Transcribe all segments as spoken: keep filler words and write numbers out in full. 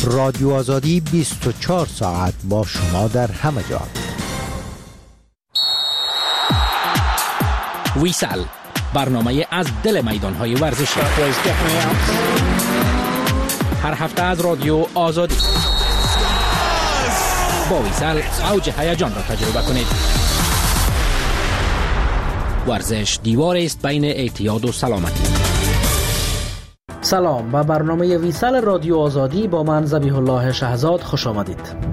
رادیو آزادی بیست و چهار ساعت با شما در همه جا. ویسال، برنامه از دل میدان‌های ورزشی. هر هفته از رادیو آزادی. با ویسال اوج هیجان را تجربه کنید. ورزش دیوار است بین اعتیاد و سلامتی. سلام، به برنامه ویسال رادیو آزادی با من ذبیح الله شهزاد خوش آمدید.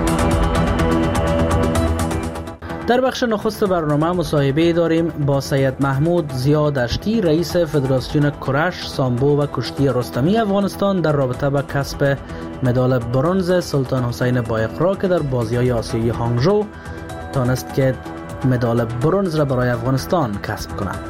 در بخش نخست برنامه مصاحبه داریم با سید محمود ضیا دشتی، رئیس فدراسیون کرش، سامبو و کشتی رستمی افغانستان، در رابطه با کسب مدال برنز سلطان حسین بایقرا که در بازی‌های آسیایی هانگژو تانست که مدال برنز را برای افغانستان کسب کند.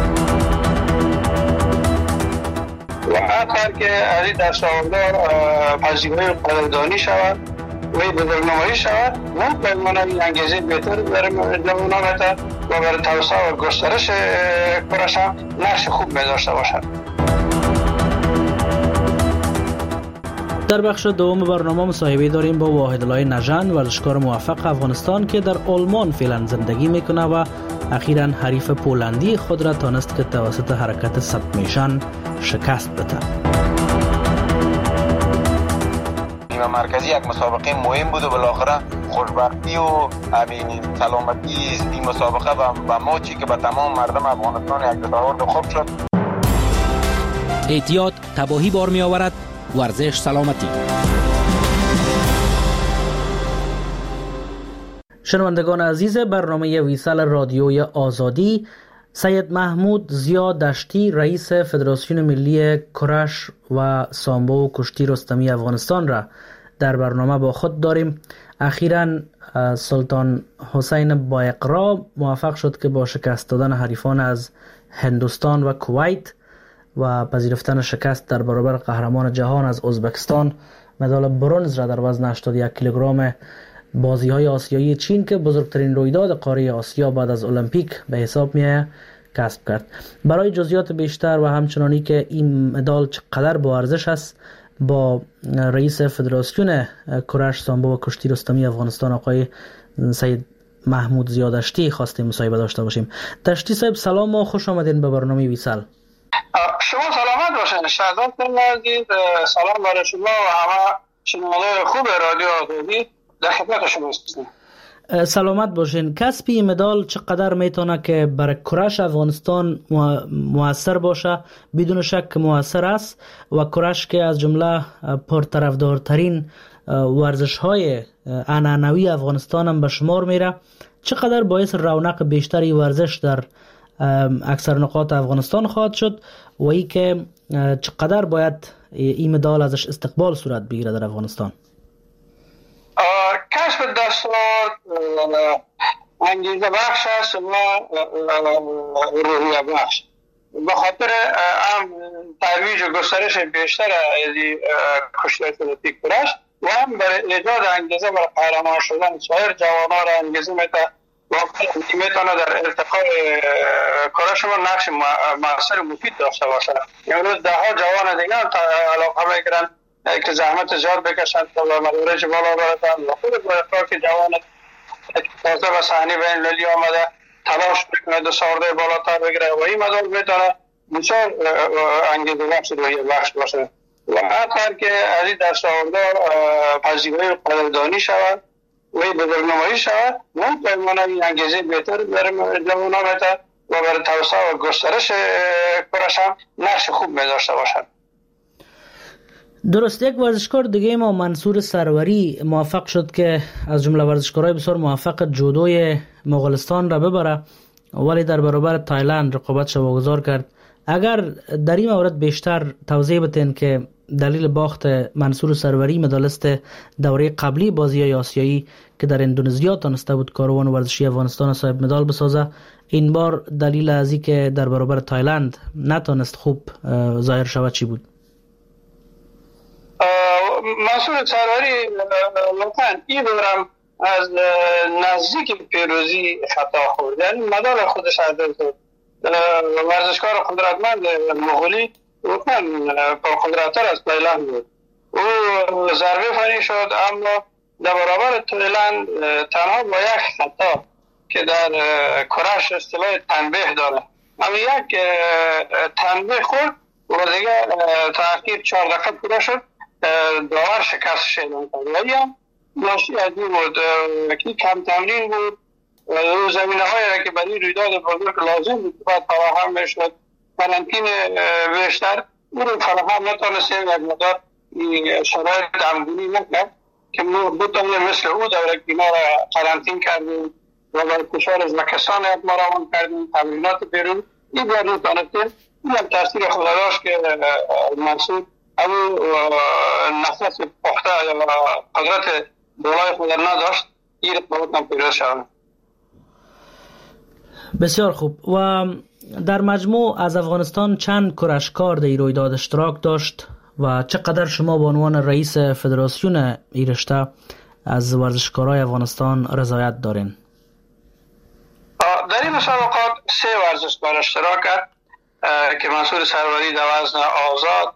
و اگر که از در سالدار پذیرای قدردانی شود و بزرگنمایی شود و به معنی انگیزه بهتر برای جوانان و برای توسعه و گسترش کرش هم نقش خوب داشته باشد. در بخش دوم برنامه مصاحبه داریم با واحدالله نژند، ورزشکار موفق افغانستان که در آلمان فعلا زندگی میکنه و اخیراً حریف پولندی خود را تانست که توسط حرکت سبمیشن شکست بده. نیمه مرکزی یک مسابقه مهم بود و بالاخره خوشبختی و همین سلامتی این مسابقه و ماچی که به تمام مردم افغانستان یک دستاورد خوب شد. اعتیاد تباهی بار می آورد، ورزش سلامتی. شنوندگان عزیز برنامه ویسال رادیوی آزادی، سید محمود ضیا دشتی، رئیس فدراسیون ملی کرش و سامبو و کشتی رستمی افغانستان را در برنامه با خود داریم. اخیراً سلطان حسین بایقرا موفق شد که با شکست دادن حریفان از هندوستان و کویت و پذیرفتن شکست در برابر قهرمان جهان از ازبکستان مدال برنز را در وزن هشتاد و یک کیلوگرم بازی‌های آسیایی چین که بزرگترین رویداد قاره آسیا بعد از المپیک به حساب می‌آید کسب کرد. برای جزئیات بیشتر و همچنانی که این مدال چقدر با ارزش است با رئیس فدراسیون کرش، سامبو و کشتی رستمی افغانستان آقای سید محمود ضیا دشتی خواستیم مصاحبه داشته باشیم. دشتی صاحب سلام و خوش آمدین به برنامه ویسال. شما سلامت باشین. شهزاد عزیز، سلام برای شما و همه شنوندگان خوب رادیو آزادی. در خدمت شما هستم. سلامت باشین. کسب این مدال چقدر میتونه که برای کرش افغانستان موثر باشه؟ بدون شک موثر است و کرش که از جمله پرطرفدارترین ورزش‌های عنعنوی افغانستان هم به شمار میره، چقدر باعث رونق بیشتری ورزش در اکثر نقاط افغانستان خواهد شد و ای که چقدر باید این مدال ازش استقبال صورت بگیره در افغانستان؟ کسب دستات انگیزه بخش است و روحیه بخش. به خاطر هم ترویج و گسترش بیشتر از کشتی اتلتیک کرش و هم برای ایجاد انگیزه برای قهرمان شدن سایر جوانان را انگیزه میده و میتونه در ارتقاء کرش ما نقش مؤثر مفید داشته باشه. امروز ده ها جوان دیگه هم علاقه میگیرن که زحمت زیاد بکشند تا به مدارج بالا برسند و خود بایقرا که جوان تازه به صحنه بین المللی آمده تلاش میکنه دستاوردهای بالاتر بگیره و این مدال میتونه بسیار انگیزه بخش روحیه بخش باشه و اگر که از این دستاوردها پذیرای قدردانی شود و بزرگنمایی شود و به معنی انگیزه بهتر برای جوانان و برای توسعه و گسترش کرش هم نقش خوب داشته باشد. درست. یک ورزشکار دیگه ما منصور سروری موفق شد که از جمله ورزشکارهای بسیار موفق جودوی مغولستان را ببره ولی در برابر تایلند رقابتش واگذار کرد. اگر در این مورد بیشتر توضیح بدین که دلیل باخت منصور سروری مدالست دوره قبلی بازی‌های آسیایی که در اندونزیا تانسته بود کاروان ورزشی افغانستان صاحب مدال بسازه، این بار دلیل ازی که در برابر تایلند نتانست خوب ظاهر شود چی بود؟ منصور سروری لطفاً این دورم از نزدیک پیروزی خطا خورد، یعنی مدال خودش عدل کرد. ورزشکار قدرتمند مغولی لطفاً پرقدرت‌تر از تایلند بود. او او ضربه فنی شد، اما در برابر تایلند تنها با یک خطا که در کرش اصطلاح تنبیه داره، اما یک تنبیه خورد و دیگه تاخیر چهار دقیقه پوره شد، داور شکست شد. ولی هم ناشی از این بود که کم تمرین بود و زمینه هایی که برای رویداد بزرگ لازم بود باید فراهم میشد. قرنطینه بیشتر او رو فراهم نتونستیم، یک مقدار شرایط دمگونی نکرد که ما بتونیم مثل او دوره کنار قرنطین کردیم و با کشور ازبکستان ما روان کردیم، تمرینات بیرون این باید نتونستیم. این هم تاثیر خود داشت که منصور اما نفس پخته یا قدرت دولای خود نداشت، این رقابت هم پیروز شد. بسیار خوب. و در مجموع از افغانستان چند کرشکار در این رویداد اشتراک داشت و چقدر شما به عنوان رئیس فدراسیون این رشته از ورزشکارای افغانستان رضایت دارین؟ در این مسابقات سه ورزشکار اشتراک کرد که منصور سروری در وزن آزاد،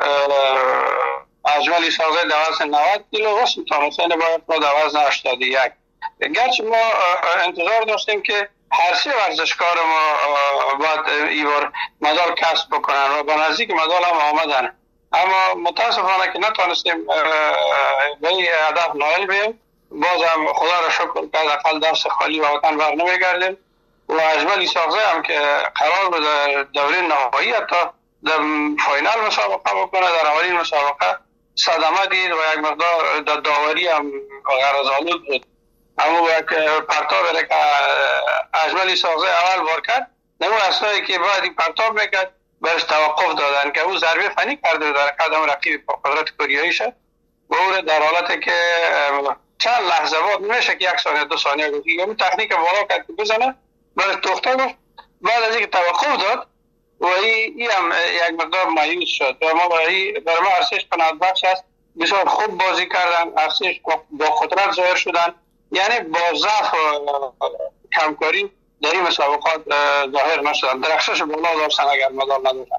اجمل سازه در وزن نود کیلو و سلطان حسین باید در وزن هشتاد و یک. گرچه ما انتظار داشتیم که هر سه ورزشکار ما باید ایوار مدال کسب بکنن و به نزدیک مدال هم آمدن، اما متاسفانه که نتونستیم به این هدف نائل بیم. بازم خدا را شکر که حداقل دست خالی و وطن بر نمیگردیم و اجمل سازه هم که قرار بود در دوره نهایی تا در فاینال مسابقه بکنه، در اولین مسابقه صدمه دید و یک مقدار در داوری هم غرض‌آلود بود، اما یک پرتاب که اجمل سازه اول بار کرد نمو اصنایی که باید این پرتاب میکرد برش توقف دادن که او ضربه فنی کرده در قدم رقیب با قدرت کوریایی شد و او در حالت که چند لحظه بعد نمیشه که یک ثانیه دو ثانیه گفت اون تکنیک بالا کرد که بزنه برش توخته گفت. بعد از اینکه توقف داد و ای هم یک مقدار مایوس شد و ما برای ما ارزش قناعت بخش است. بسیار خوب بازی کردن، ارزش با قدرت ظاهر شدن، یعنی با ضعف و کمکاری در این مسابقات ظاهر نشدن، درخشش بالا داشتن اگر مدال نداشتن.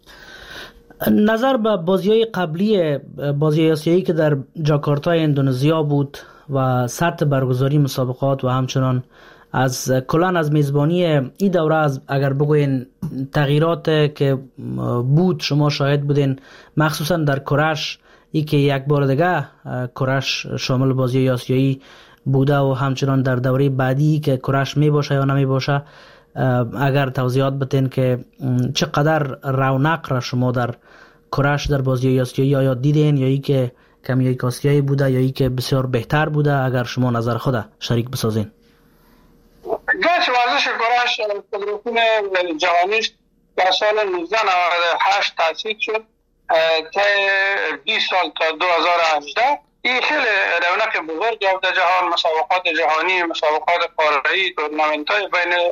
نظر به بازی‌های قبلی بازی آسیایی که در جاکارتا اندونزیا بود و سطح برگزاری مسابقات و همچنان از کلان از میزبانی این دوره از اگر بگوین تغییرات که بود شما شاهد بودین، مخصوصا در کرش ای که یک بار دیگه کرش شامل بازی آسیایی بوده و همچنان در دوره بعدی که کرش می باشه یا نمی باشه، اگر توضیحات بتین که چقدر رونق را شما در کرش در بازی آسیایی آیا دیدین یا ای که کمی یک آسیایی بوده یا ای که بسیار بهتر بوده، اگر شما نظر خود شریک بسازین. گرچه ورزش کرش فدراسیون جهانیش در سال نوزده نود و هشت تأسیس شد تا بیست سال تا دو هزار و هجده، این خیلی رونق بزرگ یافت در جهان. مسابقات جهانی، مسابقات قاره‌ای، تورنمنت‌های بین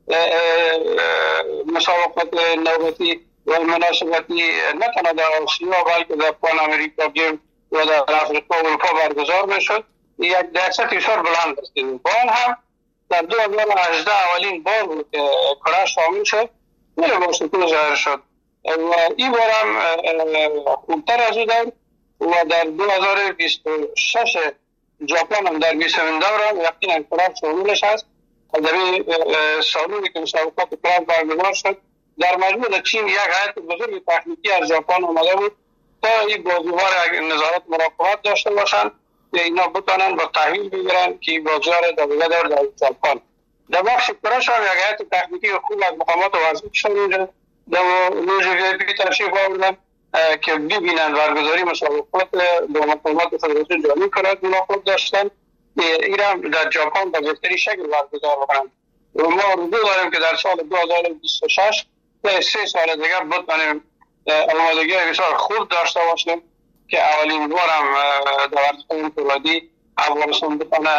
مسابقات نوبتی و مناسبتی نه تنها در آسیا بلکه در پان امریکا گیم و در افریقا و اروپا برگزار میشد. یک درصد بسیار بلند رسیدیم. با آن هم در دو هزار و هجده اولین بار بود که کرش شامل شد، خیلی با سکون ظاهر شد و این بار هم خوبتر از او دارد و در دو هزار و بیست و شش ژاپن هم در بیستمین دور هم یقینا کرش شاملش هست. در این سالونی که مسابقات کرش برگزار شد در مجموع در چین یک هیئت بزرگ تکنیکی از ژاپن آمده بود تا این بازی‌ها را نظارت مراقبت داشته باشند که اینا بتونن با تحویل بگیرن که بازی‌ها را در دیگه دور در ژاپن. در بخش کرش هم یک هیئت تکنیکی خوب از مقامات ورزشی اینجا در لوژی پی تشریف آوردن که ببینن برگزاری مسابقات با مقامات فدراسیون جهانی کرد ملاقات داشتن این هم در ژاپن به بهتری شکل برگزار بکنن و ما آرزو داریم که در سال دو هزار و بیست و شش تا سه سال دیگر بتونیم آمادگی بسیار خوب داشته باشیم که اولین بار هم در ورزش فولادی افغانستان بتونه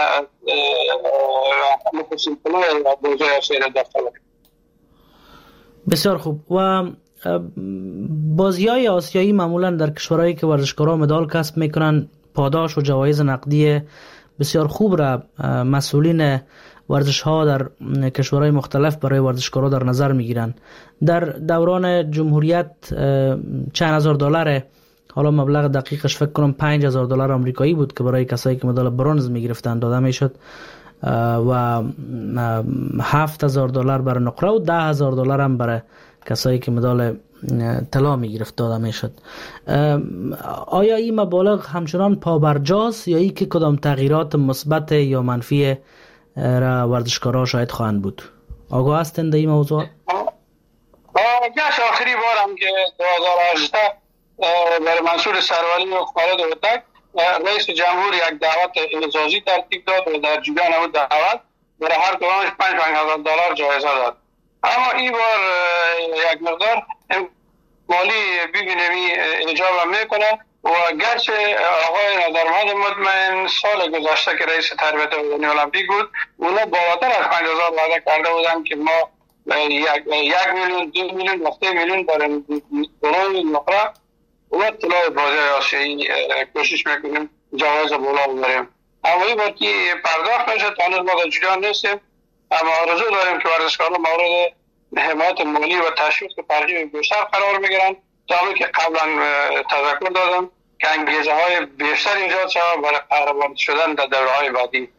مخصوص پلوی بازی آسیایی را داشته باشه. بسیار خوب. و بازی‌های آسیایی معمولا در کشورهایی که ورزشکارا مدال کسب میکنن پاداش و جوایز نقدی بسیار خوب را مسئولین ورزش ها در کشورهای مختلف برای ورزشکارا در نظر میگیرن. در دوران جمهوریت چند هزار دلار حالا مبلغ دقیقش فکر کنم پنج هزار دلار آمریکایی بود که برای کسایی که مدال برنز میگرفتن داده میشد و هفت هزار دلار برای نقره و ده هزار دلار هم برای کسایی که مدال طلا میگرفت داده میشد. آیا این مبالغ همچنان پابرجاست یا ای که کدام تغییرات مثبت یا منفی را ورزشکارا شاید خواهند بود؟ آگاه هستند این موضوع؟ گشت آخری بارم که دو هزار و هجده برای منصور سروری و خالد هوتک رئیس جمهور یک دعوت اعزازی ترتیب داد و در جریان اون دعوت برای هر کدامش پنج پنج هزار دلار جایزه داد. اما این بار یک مقدار مالی ببینیم ایجاب میکنه و گرچه آقای نظرمند مطمئن سال گذشته که رئیس تربیت بدنی المپیک بود اونا بالاتر از پنج هزار وعده کرده بودن که ما یک یک میلیون دو میلیون و سه میلیون برای برای نقره و طلای بازی آسیایی کوشش میکنیم جوایز بالا ببریم. اما این بار که پرداخت میشه تا هنوز ما در جریان نیستیم، اما آرزو داریم که ورزشکاران مورد حمایت مالی و تشویق ترغیب بیشتر قرار بگیرن تا همون که قبلا تذکر دادم که انگیزه های بیشتر ایجاد شود برای قهرمان شدن در دوره های بعدی.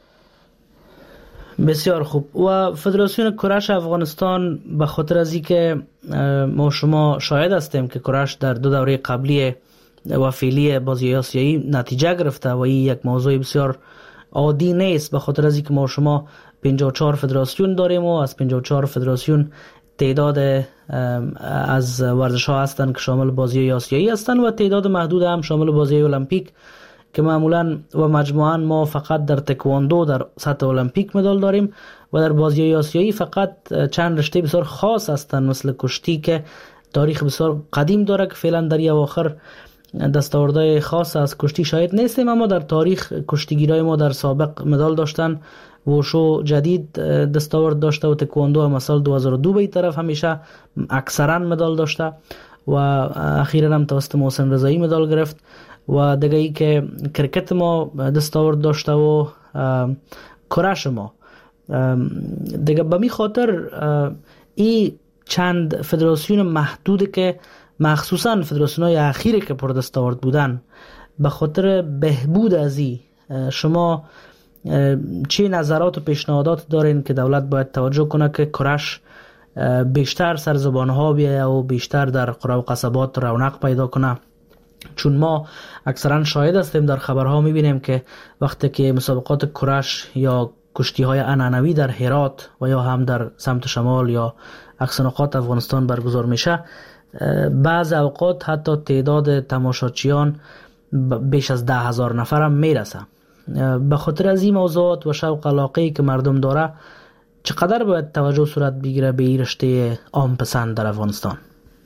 بسیار خوب. و فدراسیون کرش افغانستان به خاطر از اینکه ما شما شاهد هستیم که کرش در دو دوره قبلی و فعلی بازی آسیایی نتیجه گرفته و این یک موضوع بسیار عادی نیست، به خاطر از اینکه ما شما پنجاه و چهار فدراسیون داریم و از پنجاه و چهار فدراسیون تعداد از ورزش ها هستند که شامل بازی آسیایی هستند و تعداد محدود هم شامل بازی المپیک که معمولا و مجموعاً ما فقط در تکواندو در سطح المپیک مدال داریم و در بازی آسیایی فقط چند رشته بسیار خاص هستند مثل کشتی که تاریخ بسیار قدیم داره که فعلا در این اواخر دستاوردهای خاص از کشتی شاید نیستیم، اما در تاریخ کشتیگیرای ما در سابق مدال داشتن. وشو جدید دستاورد داشته و تکواندو هم سال دو هزار و دو به این طرف همیشه اکثرا مدال داشته و اخیرا هم توسط محسن رضایی مدال گرفت و دیگه ای که کرکت ما دستاورد داشته و کرش ما دیگه. به می خاطر این چند فدراسیون محدود که مخصوصا فدراسیون های اخیری که پر دستاورد بودن، به خاطر بهبود از این شما چه نظرات و پیشنهادات دارین که دولت باید توجه کنه که کرش بیشتر سر زبان ها بیایه و بیشتر در قرى و قصبات رونق پیدا کنه؟ چون ما اکثرا شاهد هستیم در خبرها میبینیم که وقتی که مسابقات کرش یا کشتی های عنعنوی در هرات و یا هم در سمت شمال یا اقصی نقاط افغانستان برگزار میشه، بعض اوقات حتی تعداد تماشاچیان بیش از ده هزار نفر هم میرسه. به خاطر از این موضوعات و شوق علاقه‌ای که مردم داره چقدر باید توجه صورت بگیره به این رشته عام پسند در افغانستان؟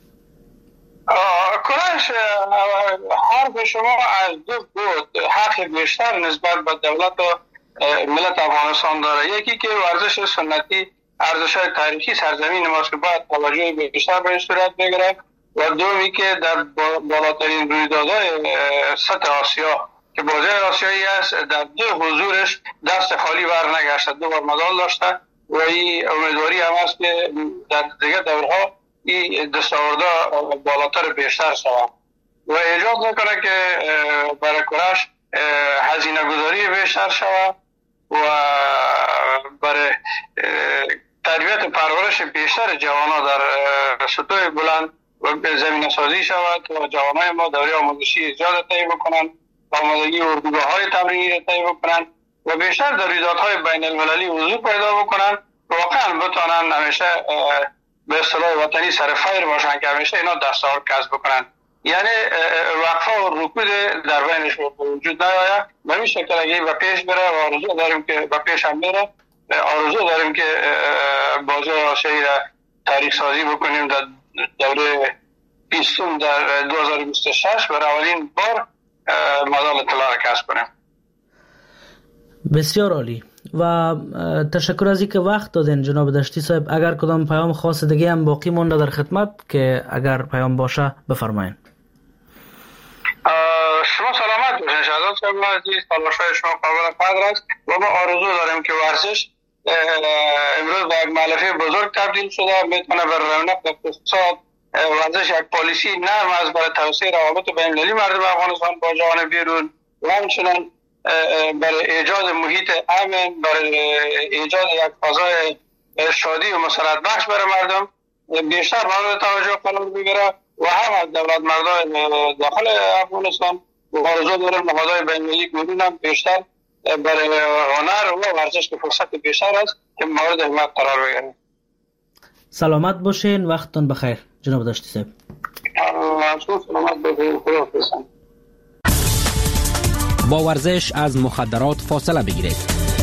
کرش حرف شما از دو بود حق بیشتر نسبت به دولت و ملت افغانستان داره. یکی که ورزش سنتی ارزش‌های تاریخی سرزمین ماست که باید توجه بیشتر به صورت بگیره و دومی که در بالاترین رویدادهای سطح آسیا که بازی آسیایی است در دو حضورش دست خالی بر نگشته، دو بار مدال داشته و این امیدواری هم است که در دیگه دورها این دستاوردها بالاتر بیشتر شود و ایجاد میکنه که برای کرش هزینه گذاری بیشتر شود و برای تربیت پرورش بیشتر جوانان در سطوح بلند و زمینه سازی شود و جوانای ما دوره آموزشی ایجاد طی بکنن و آمادگی اردوگاه های تمرینی طی بکنن و بیشتر در رویدادهای بین المللی حضور پیدا بکنن، واقعا بتونن همیشه به اصطلاح وطنی سر فیر باشن که همیشه اینا دستاورد کسب بکنن. یعنی وقفه و رکود در بینش وجود نیاید. به این شکل اگه به پیش بره و آرزو داریم که به پیش هم بره، آرزو داریم که بازی آسیایی را تاریخ سازی بکنیم در دوره بیستم در دو هزار و بیست و شش برای اولین بار مدال طلا را کسب کنیم. بسیار عالی و تشکر از اینکه وقت دادین جناب دشتی صاحب. اگر کدام پیام خاص دیگه هم باقی مونده در خدمت که اگر پیام باشه بفرمایید. شما سلامت باشین شهزاد صاحب عزیز، تلاش‌های شما قابل قدر است و ما آرزو داریم که ورزش امروز به یک مؤلفه بزرگ تبدیل شده، میتونه به رونق اقتصاد ورزش یک پالیسی نرم است برای توسعه روابط بین المللی مردم افغانستان با جهان بیرون و همچنین برای ایجاد محیط امن، برای ایجاد یک فضای شادی و مسرت بخش برای مردم بیشتر مورد توجه قرار بگیره و هم از دولت مردان داخل افغانستان و آرزو دارن نهادهای بین المللی بیرون هم بیشتر برای هنر و ورزش که فرصت بیشتر است که مورد حمایت قرار بگیره. سلامت باشین، وقتتون بخیر جناب داشتی صاحب. سلامت باشین. با ورزش از مخدرات فاصله بگیرید.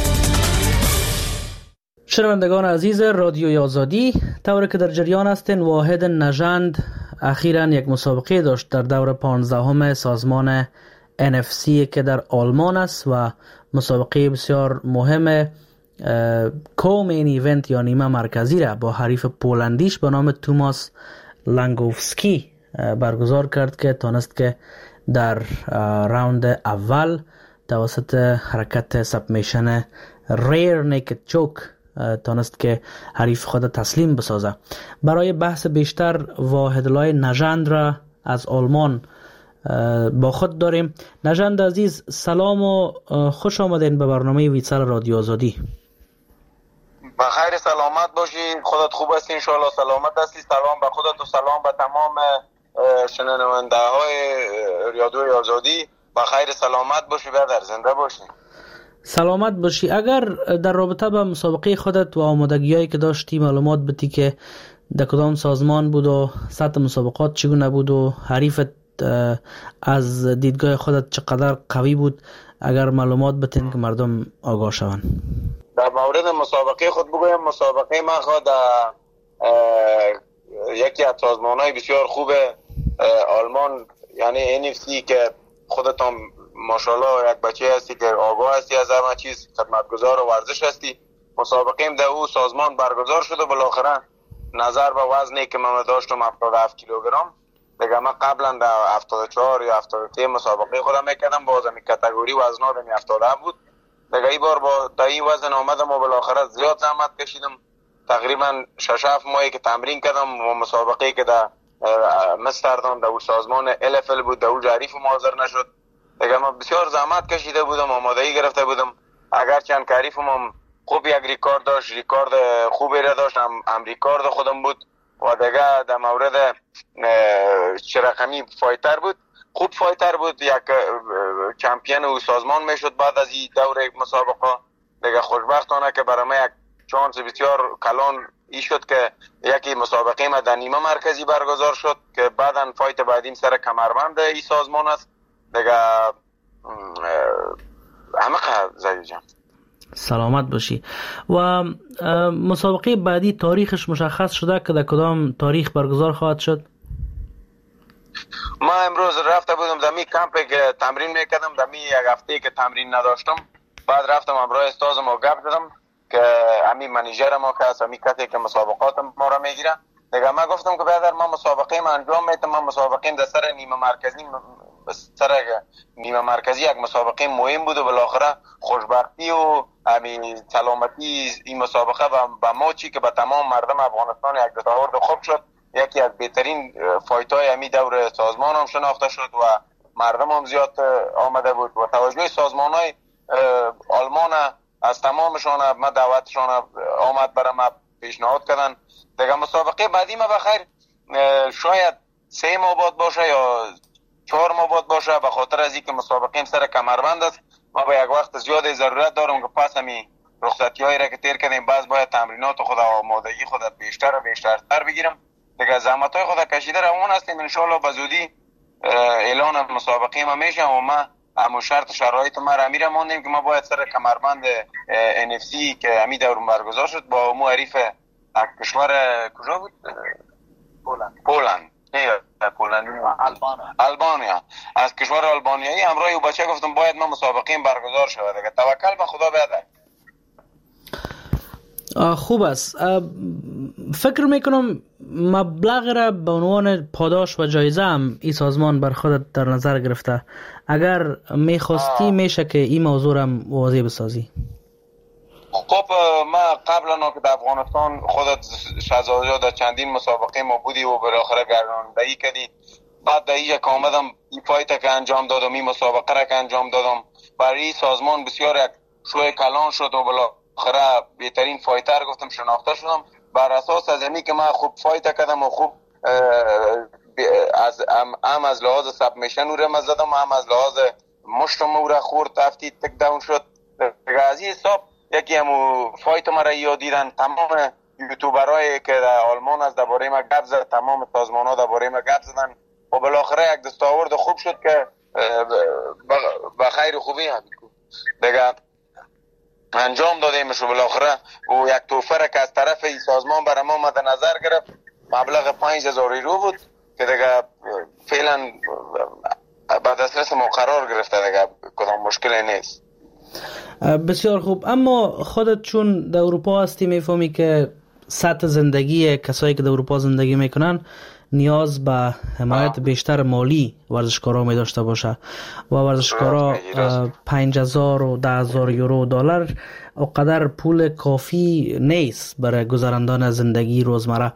شنوندگان عزیز رادیوی آزادی، طوری که در جریان هستین، واحد نژند اخیراً یک مسابقه داشت در دور پانزدهم سازمان ان اف سی که در آلمان است و مسابقه بسیار مهم کومین ایونت یا نیمه مرکزی را با حریف پولندیش به نام توماس لنگوفسکی برگزار کرد که تانست که در راوند اول توسط حرکت سبمیشن ریر نیکد چوک تانست که حریف خود تسلیم بسازه. برای بحث بیشتر واحدلای نژند را از آلمان با خود داریم. نژند عزیز، سلام و خوش آمدین به برنامه ویتسال رادیو آزادی. بخیر، سلامت باشی، خودت خوب هستی؟ انشاءالله سلامت هستی. سلام به خودت و سلام به تمام شنونده های رادیوی آزادی. بخیر سلامت باشی، برادر، زنده باشی. سلامت باشی. اگر در رابطه با مسابقه خودت و آمادگی‌هایی که داشتی معلومات بدی که در کدام سازمان بود و سطح مسابقات چگونه بود و حریفت از دیدگاه خودت چقدر قوی بود، اگر معلومات بتین که مردم آگاه شوند. در مورد مسابقه خود بگویم، مسابقه من خود یکی از سازمان‌های بسیار خوب آلمان یعنی ان اف سی که خودتان ماشاءالله یک بچه هستی که آگاه هستی از همه چیز، خدمتگزار و ورزش هستی. مسابقه ایم در او سازمان برگزار شده. بالاخره نظر به وزنی که من داشتم هفتاد و هفت کیلوگرم، دیگه من قبلا در هفتاد و چهار یا هفتاد و سه مسابقه خودم میکردم، باز می کاتگوری وزنا دمی هفتاد و هفت بود. دیگه این بار با تا این وزن آمدم و بالاخره زیاد زحمت کشیدم. تقریبا شش هفت ماهی که تمرین کردم و مسابقه که در مستردام در سازمان ال اف ال بود، در اون حریف حاضر نشد. دیگه من بسیار زحمت کشیده بودم، آمادگی گرفته بودم. اگر چند که حریفم خوب یک ریکارد داشت، ریکارد خوبی را داشت، هم, هم ریکارد خودم بود و دیگه در مورد چه رقمی فایتر بود، خوب فایتر بود، یک چمپیون او سازمان میشد بعد از این دوره مسابقه. دیگه خوشبختانه که برای من یک چانس بسیار کلان ای شد که یکی مسابقه ما در نیمه مرکزی برگزار شد که بعداً فایت بعدیم سر کمربند ای سازمان است. دیگه همه زیاد جان سلامت باشی. و مسابقه بعدی تاریخش مشخص شده که در کدام تاریخ برگزار خواهد شد؟ ما امروز رفته بودم دمی کمپ که تمرین میکردم، دمی یک هفته که تمرین نداشتم، بعد رفتم امروز استازم و گپ زدم که امی منیجر ما که هست، امی کسی که مسابقات ما را میگیره. دیگه من گفتم که برادر من مسابقه ما انجام میدم، من مسابقه در سر نیمه مرکزی سر نیمه مرکزی یک مسابقه مهم بود و بالاخره خوشبختی و همین سلامتی این مسابقه و ما چی که به تمام مردم افغانستان یک دستاورد خوب شد. یکی از بهترین فایت های همین دور سازمان هم شناخته شد و مردم هم زیاد آمده بود و توجه سازمان های آلمان از تمامشان ما دعوتشان آمد برای ما پیشنهاد کردن. دیگه مسابقه بعدی ما بخیر شاید سه ماه بعد باشه یا چهار ماه بعد باشه، به خاطر از اینکه مسابقه سر کمربند است. ما با یک وقت زیاد ضرورت دارم که پس همی رخصتی هایی را که تیر کردیم باز باید تمرینات خود و آمادگی خود بیشتر و بیشتر تر بگیرم. دیگه زحمت های خود کشیده روان هستیم. انشالله به زودی اعلان مسابقه ما میشه و ما همون شرط شرایط ما را میره موندیم که ما باید سر کمربند ان اف سی که همی دور برگزار شد با مو حریف کشور کجا بود؟ پولند. پولند نه پولند آلبانیا. آلبانیا از کشور آلبانیایی همراه او بچه گفتم باید ما مسابقه برگزار شود. دیگه توکل به خدا بده. خوب است. فکر میکنم مبلغ را به عنوان پاداش و جایزه هم این سازمان بر خودت در نظر گرفته. اگر میخواستی میشه که این موضوع را واضح بسازی. خب ما قبلا که در افغانستان خودت شهزاده در چندین مسابقه ما بودی و بالاخره گرداندهی کردی. بعد در اینجا که آمدم این فایت که انجام دادم، این مسابقه را که انجام دادم، برای سازمان بسیار یک شوی کلان شد و بالاخره بهترین فایتر گفتم شناخته شدم. بر اساس از اینی که من خوب فایت کردم و خوب از هم از لحاظ سبمیشن او را مزدم، هم از لحاظ مشتم او را خورد تفتی تک داون شد. از این حساب یکی همو فایت ما را یاد دیدن. تمام یوتیوبرایی که در آلمان از درباره ما گپ زد، تمام سازمان ها درباره ما گپ زدن و بالاخره یک دستاورد خوب شد که به خیر خوبی هم دیگه انجام دادیمش و بالاخره و یک توفه را که از طرف این سازمان برای ما مد نظر گرفت مبلغ پنج هزار یورو بود که دیگه فعلا به دسترس ما قرار گرفته، دیگه کدام مشکلی نیست. بسیار خوب. اما خودت چون در اروپا هستی میفهمی که سطح زندگی کسایی که در اروپا زندگی میکنن نیاز به حمایت بیشتر مالی ورزشکارا می داشته باشه و ورزشکارا پنج هزار و ده هزار یورو دلار اقدر پول کافی نیست برای گذراندن زندگی روزمره.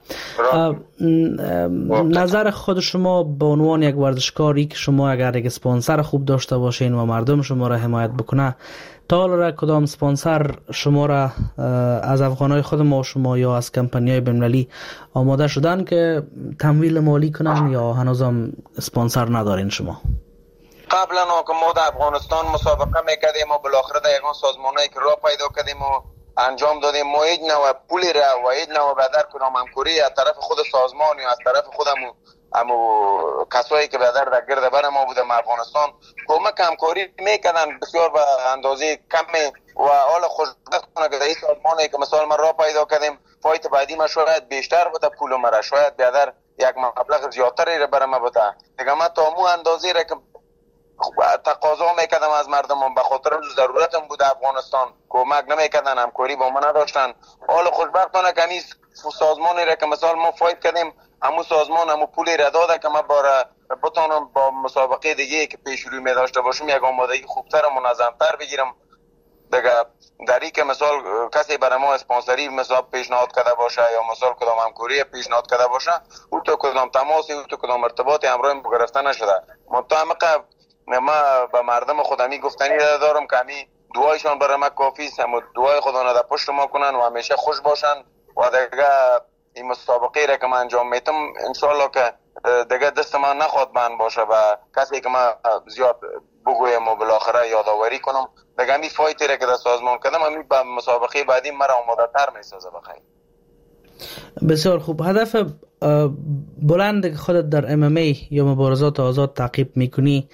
نظر خود شما به عنوان یک ورزشکاری که شما اگر یک اسپانسر خوب داشته باشین و مردم شما را حمایت بکنه، تا حالا کدام اسپانسر شما را از افغانای خود ما شما یا از کمپانی‌های بین‌المللی آماده شدن که تمویل مالی کنن یا هنوزم اسپانسر ندارین شما؟ قبلا که ما در افغانستان مسابقه میکردیم و بالاخره در یگان سازمانایی که راه پیدا کردیم و انجام دادیم، ما هیچ نوع پولی را و هیچ نوع بدر کدام همکاری از طرف خود سازمان یا از طرف خودمو امو کسایی که بدر در گرد بر ما بودم افغانستان کمک همکاری میکردن بسیار به اندازه کمی و حال خوشبختانه که در این سازمانی که مثال ما راه پیدا کردیم فایت بعدی ما شاید بیشتر بوده پول مرا، شاید بیادر یک مبلغ زیادتری را بر ما بوده دیگه. من تا مو اندازه را که تقاضا میکردم از مردم به خاطر ضرورتم بود افغانستان کمک نمیکردن، همکاری با ما نداشتن. حال خوشبختانه که نیست سازمانی را که مثال ما فایت کردیم همون سازمان همون پولی را داده که ما باره بتانم با مسابقه دیگه که پیش روی می داشته باشم یک آمادگی خوبتر و منظمتر بگیرم دیگه. در این که مثال کسی برای ما اسپانسری مثلا پیشنهاد کرده باشه یا مثال کدام همکاری پیشنهاد کرده باشه او تو کدام تماسی او تو کدام ارتباطی همراه ما گرفته نشده. متهمقه ما به مردم خودمی گفتنی دارم که همی دعایشان برای ما کافی است، هم دعای خدا در پشت ما کنن و همیشه خوش باشن و دیگه این مسابقه را که من انجام میتم انشالله که دیگه دست من نخواد بند باشه و کسی که من زیاد بگویم و بالاخره یادآوری کنم دیگه همی فایتی را که در سازمان کردم همی به مسابقه بعدی مرا آماده تر میسازه. بخیر بسیار خوب. هدف بلند که خودت در ام ام ای یا مبارزات آزاد تعقیب میکنی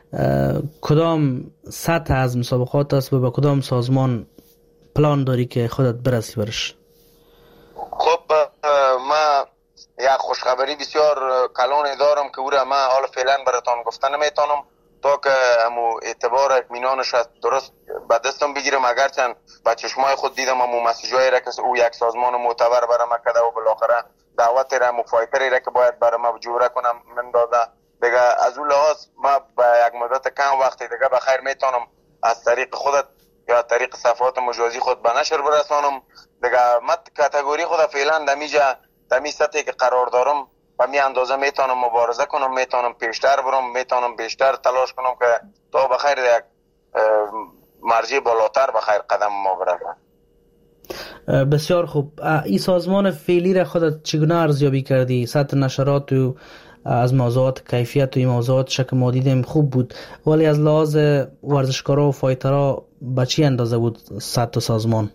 کدام سطح از مسابقات است و به کدام سازمان پلان داری که خودت برسی برش؟ خب ما یک خوشخبری بسیار کلان دارم که او را من حالا فعلا براتان گفتن نمیتونم تا که همو اعتبار اطمینانش درست به دستم بگیرم. اگرچند با چشمای خود دیدم همو مسیجایی را که او یک سازمان معتبر برای ما کرده و بالاخره دعوت را همو فایتری را که باید برای ما جوره کنم من داده دیگه. از اون لحاظ ما با یک مدت کم وقتی دیگه بخیر میتونم از طریق خودت یا طریق صفحات مجازی خود به نشر برسانم دیگه. من کاتگوری خود فعلا دمیجا دمی سطحی که قرار دارم و می اندازه میتونم مبارزه کنم، میتونم پیشتر برم، میتونم بیشتر تلاش کنم که تا بخیر یک مرجع بالاتر بخیر قدم ما برسم. بسیار خوب. این سازمان فعلی را خودت چگونه ارزیابی کردی؟ سطح نشرات و از موضوعات کیفیت و این موضوعات شک ما دیدیم خوب بود، ولی از لحاظ ورزشکارا و فایترها به چی اندازه بود سطح سازمان؟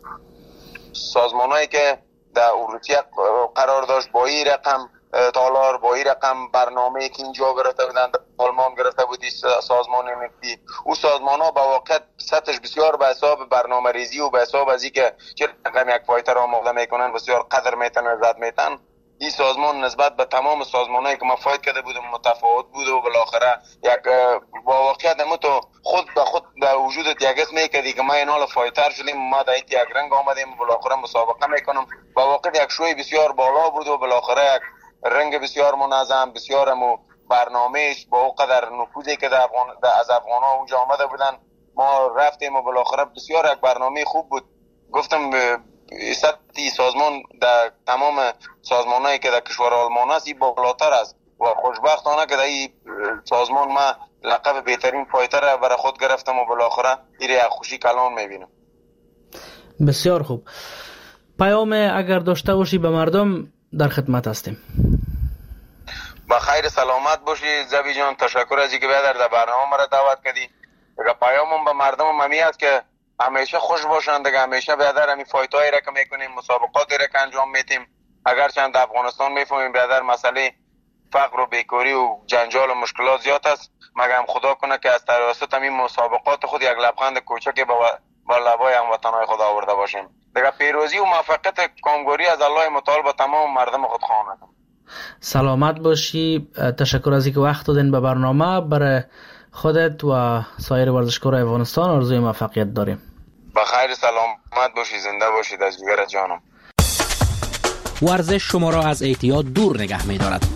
سازمان هایی که در اروپا قرار داشت با این رقم تالار، با این رقم برنامه که اینجا گرفته بودن آلمان گرفته بودی سازمان نفتی، او سازمان ها با واقع سطحش بسیار به حساب برنامه ریزی و به حساب از اینکه چه رقم یک فایتر آماده میکنن بسیار قدر میتن و زد میتن. این سازمان نسبت به تمام سازمانایی که ما فایت کرده بودم متفاوت بود و بالاخره یک با واقعیت همون تو خود به خود در وجودت یک اسم میکردی که ما این حال فایتر شدیم، ما در یک رنگ آمدیم و بالاخره مسابقه میکنم. با واقعیت یک شوی بسیار بالا بود و بالاخره یک رنگ بسیار منظم، بسیار همون برنامهش با اونقدر نفوذی که در افغان از افغان‌ها اونجا آمده بودن ما رفتیم و بالاخره بسیار یک برنامه خوب بود گفتم سطح سازمان در تمام سازمانایی که در کشور آلمان است این بالاتر است و خوشبختانه که در این سازمان ما لقب بهترین فایتر برای خود گرفتم و بالاخره این را خوشی کلان میبینم. بسیار خوب. پیام اگر داشته باشی به مردم در خدمت هستیم. با خیر سلامت باشی زبی جان، تشکر از اینکه بیادر در برنامه مرا دعوت کردی. دیگه پیامم به مردم ممی است که همیشه خوش باشن، دیگه همیشه بیادر همین فایتایی را که میکنیم، مسابقاتی را که انجام میتیم، اگر چند افغانستان میفهمیم بیادر مسئله فقر و بیکاری و جنجال و مشکلات زیاد است، مگر هم خدا کنه که از توسط همین مسابقات خود یک لبخند کوچکی با لبای هموطنای خود آورده باشیم. دیگه پیروزی و موفقیت کامگوری از الله متعال با تمام مردم خود خواهد. سلامت باشی. تشکر از اینکه وقت دادین به برنامه. برای خودت و سایر ورزشکاران افغانستان آرزوی موفقیت داریم. با خیر سلامت باشی، زنده باشید از جگر جانم. ورزش شما را از اعتیاد دور نگه می دارد.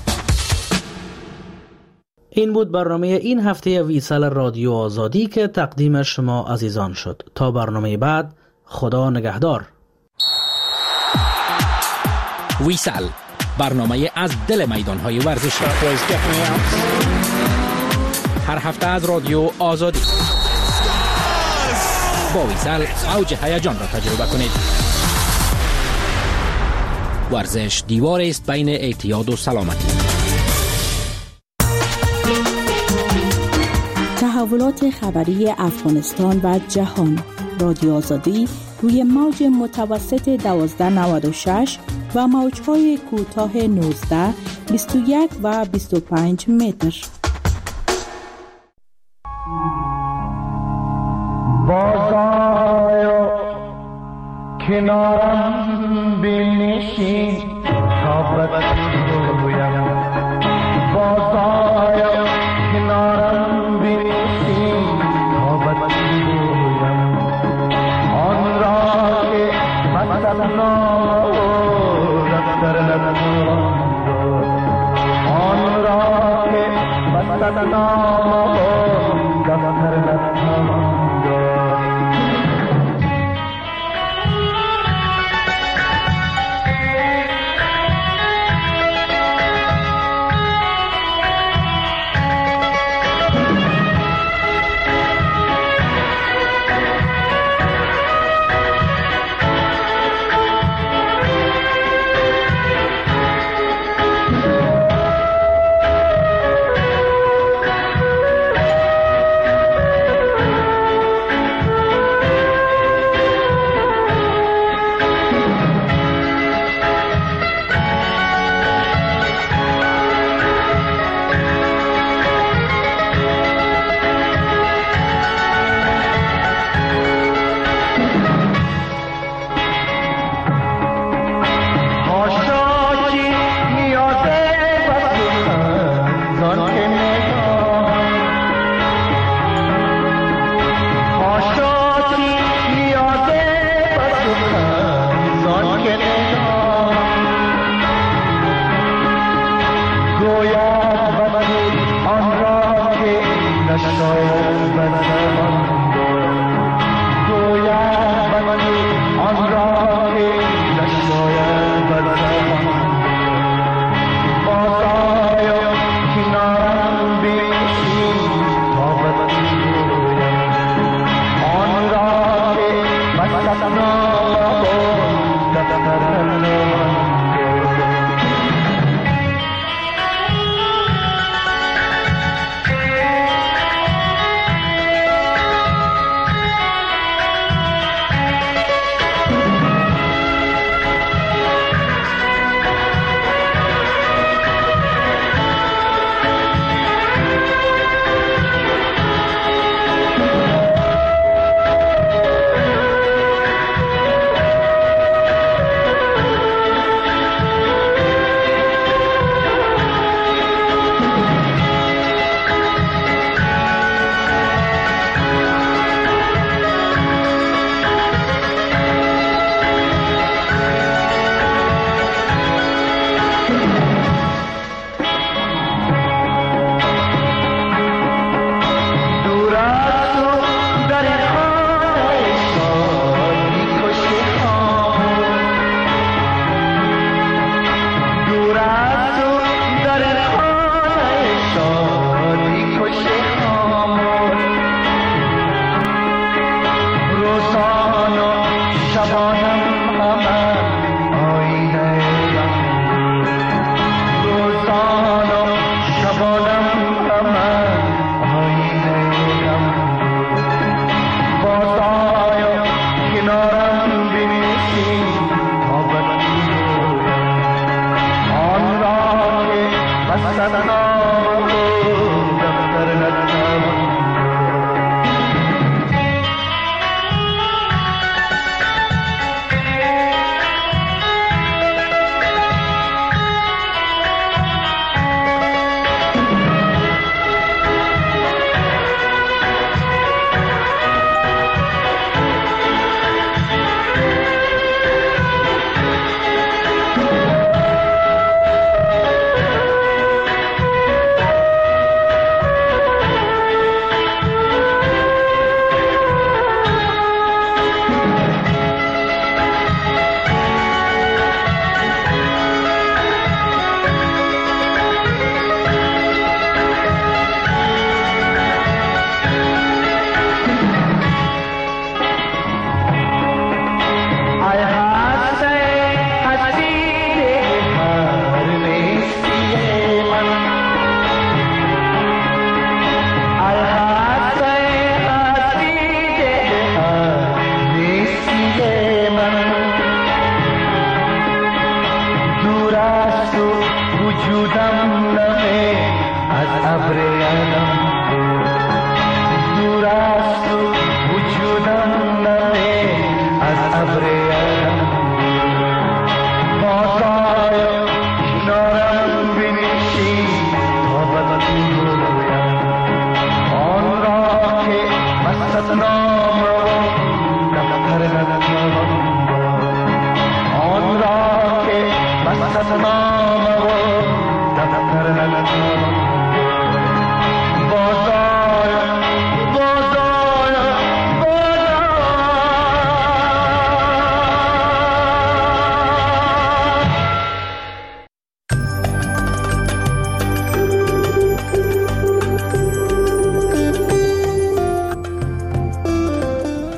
این بود برنامه این هفته ویسال رادیو آزادی که تقدیم شما عزیزان شد. تا برنامه بعد، خدا نگهدار. ویسال، برنامه از دل میدانهای ورزشی. هر هفته از رادیو آزادی. با ویسال اوج هیجان را تجربه کنید. ورزش دیوار است بین اعتیاد و سلامتی. تحولات خبری افغانستان و جهان. رادیو آزادی روی موج متوسط دوازده نود و شش و موج‌های کوتاه نوزده، بیست و یک و بیست و پنج متر. بازآی کنارم بنشین تا بگویم، بازآی کنارم بنشین تا بگویم آن را که مثلا دفتر نخواند، آن را که مثلا دفتر نخواند.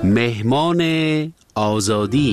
مهمان آزادی.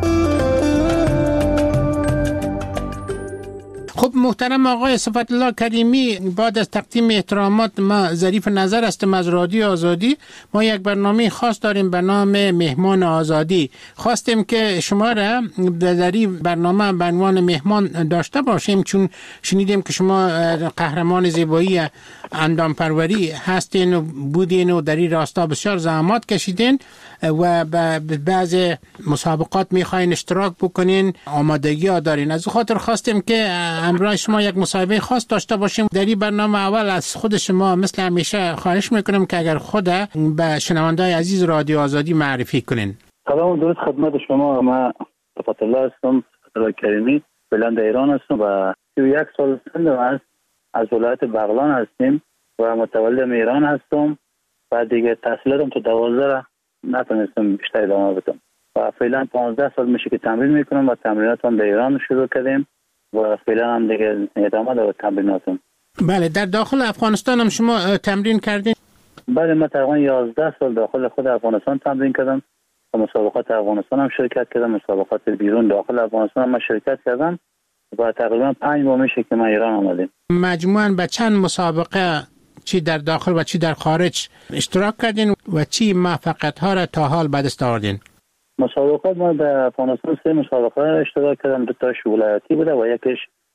خب محترم آقای صفت الله کریمی، بعد از تقدیم احترامات ما ظریف نظر هستم از رادیو آزادی. ما یک برنامه خاص داریم به نام مهمان آزادی. خواستیم که شما را در این برنامه به عنوان مهمان داشته باشیم، چون شنیدیم که شما قهرمان زیبایی اندام پروری هستین و بودین و در این راستا بسیار زحمات کشیدین و به بعض مسابقات میخواین اشتراک بکنین، آمادگی ها دارین. از خاطر خواستیم که همراه شما یک مصاحبه خاص داشته باشیم. در این برنامه اول از خود شما مثل همیشه خواهش میکنم که اگر خود به شنونده‌های عزیز رادیو آزادی معرفی کنین. سلام و درود خدمت شما. من صفت الله هستم، صفت الله کریمی، بلند ایران هستم و سی و یک سال سنم است. از ولایت بغلان هستیم و متولد ایران هستم و دیگه تحصیلاتم تو دوازده نتونستم بیشتر ادامه بدم و فعلا پانزده سال میشه که تمرین میکنم و تمریناتم در ایران شروع کردیم و فعلا هم دیگه ادامه دارم تمریناتم. بله، در داخل افغانستان هم شما تمرین کردین؟ بله، من تقریبا یازده سال داخل خود افغانستان تمرین کردم و مسابقات افغانستان هم شرکت کردم، مسابقات بیرون داخل افغانستان هم شرکت کردم و تقریبا پنج ماه میشه که من ایران آمدیم. مجموعاً به چند مسابقه چی در داخل و چی در خارج اشتراک کردین و چی موفقیت ها را تا حال به دست آوردین؟ مسابقات ما در افغانستان سه مسابقه اشتراک کردم، دو تاش ولایتی بوده و یکیش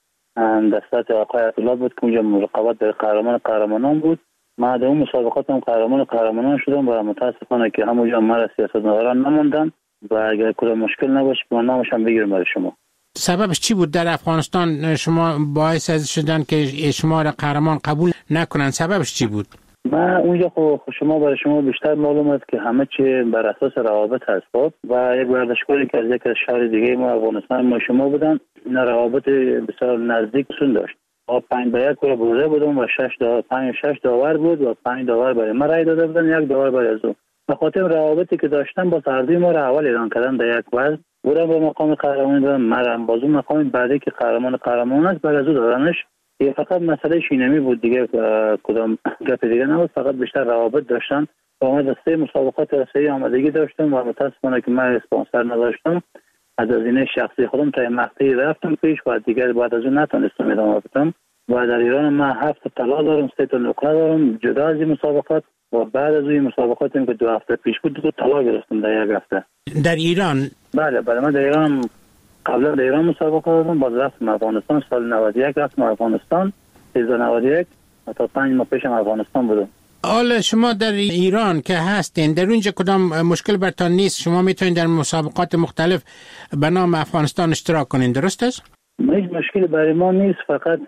دستات آقای عطی‌الله بود که اونجا رقابت در قهرمان قهرمانان بود. ما در اون مسابقات هم قهرمان قهرمانان شدم و متاسفانه که همونجا مرا سیاستمداران نموندن و اگر کدام مشکل نباشه که من نامش هم بگیرم برای شما. سببش چی بود در افغانستان شما باعث از شدن که شما را قهرمان قبول نکنن؟ سببش چی بود؟ ما اونجا خب شما برای شما بیشتر معلوم است که همه چی بر اساس روابط هست و یک ورزشکاری که از یک شهر دیگه ما افغانستان ما شما بودن، این روابط بسیار نزدیک سون داشت. ما پنج به یک برده بودم و شش داور پنج شش داور بود و پنج داور برای ما رای داده بودن، یک داور برای از اون. به خاطر روابطی که داشتن با سردی ما را اول اعلان کردن در یک وزن بودم به مقام قهرمانی دادن، مرم بازو مقام بعدی که قهرمان قهرمان است بعد از اون دادنش. یه فقط مسئله شینمی بود دیگه، کدام گپ دیگه نبود، فقط بیشتر روابط داشتن و ما در سه مسابقات رسمی آمادگی داشتم و متاسفانه که من اسپانسر نداشتم، از هزینه شخصی خودم تا مقطعی رفتم پیش و دیگه بعد از اون نتونستم ادامه بدم و در ایران من هفت طلا دارم، سه تا نقره دارم جدا از این مسابقات و بعد از این مسابقات که دو هفته پیش بود دو طلا گرفتم در یک هفته در ایران. بله بله، من در ایران قبلا در ایران مسابقه دادم، باز رفتم افغانستان سال نود و یک رفتم افغانستان سیزده نود و یک تا پنج ماه پیشم افغانستان بودم. حالا شما در ایران که هستین در اونجا کدام مشکل برتان نیست؟ شما میتونید در مسابقات مختلف به نام افغانستان اشتراک کنین، درست است؟ هیچ مشکلی برای ما نیست، فقط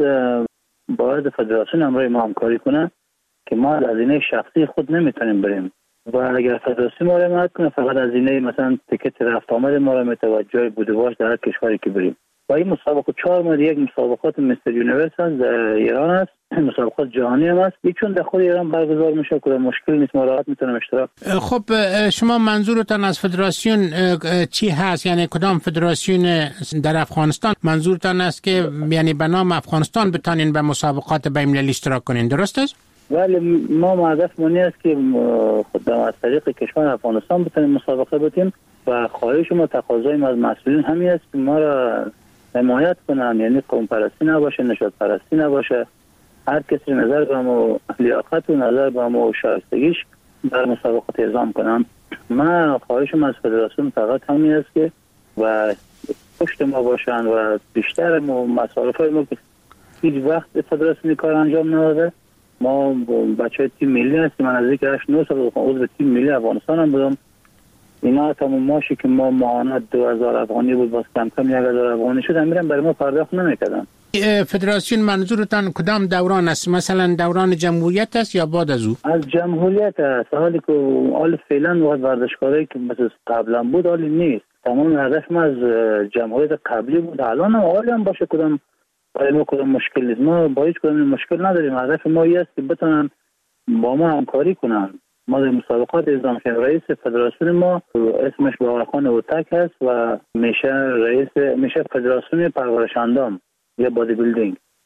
باید فدراسیون همراه ما همکاری کنه که ما از هزینه شخصی خود نمیتونیم بریم و اگر فدراسیون ما را حمایت کنه فقط هزینه مثلا تیکت رفت آمد ما را میتونه جای بوده باش در هر کشوری که بریم. و این مسابقه چهار ماه یک مسابقات مستر یونیورس هست در ایران است، مسابقات جهانی هم است، چون در خود ایران برگزار میشه که مشکل نیست، ما راحت میتونیم اشتراک. خب شما منظورتان از فدراسیون چی هست؟ یعنی کدام فدراسیون در افغانستان منظورتان است که یعنی به نام افغانستان بتانین به مسابقات بین‌المللی اشتراک کنین، درست است؟ ولی ما هدف مونی است که خود از طریق کشور افغانستان بتونیم مسابقه بدیم و خواهش ما تقاضای ما از مسئولین همین است که ما را حمایت کنن، یعنی قوم پرستی نباشه، نژاد پرستی نباشه، هر کسی نظر به ما لیاقت و نظر به ما شایستگیش در مسابقات اعزام کنن. من خواهش ما از فدراسیون فقط همین است که و پشت ما باشن و بیشتر مصارف ما که هیچ وقت فدراسیون کار انجام نداده. ما بچه تیم ملی هستیم، من از یک هشت نه سال عضو تیم ملی افغانستان هم بودم. اینا تمام ماشی که ما ماهانه دو هزار افغانی بود باز کم کم یک هزار افغانی شد، میرم برای ما پرداخت نمیکردن. فدراسیون منظورتان کدام دوران است؟ مثلا دوران جمهوریت است یا بعد از او؟ از جمهوریت است، حالی که حال فعلا وقت ورزشکاری که مثل قبلا بود حالی نیست. تمام هدف ما از جمهوریت قبلی بود، الان هم حالی هم باشه کدام برای ما کدام مشکل نیست، ما با هیچ کدام مشکل نداریم. هدف ما این است که بتونن با ما همکاری کنن. ما در مسابقات اعزام شدیم، رئیس فدراسیون ما اسمش باقرخان اوتک است و میشه رئیس میشه فدراسیون پرورش اندام یا بادی بیلدینگ.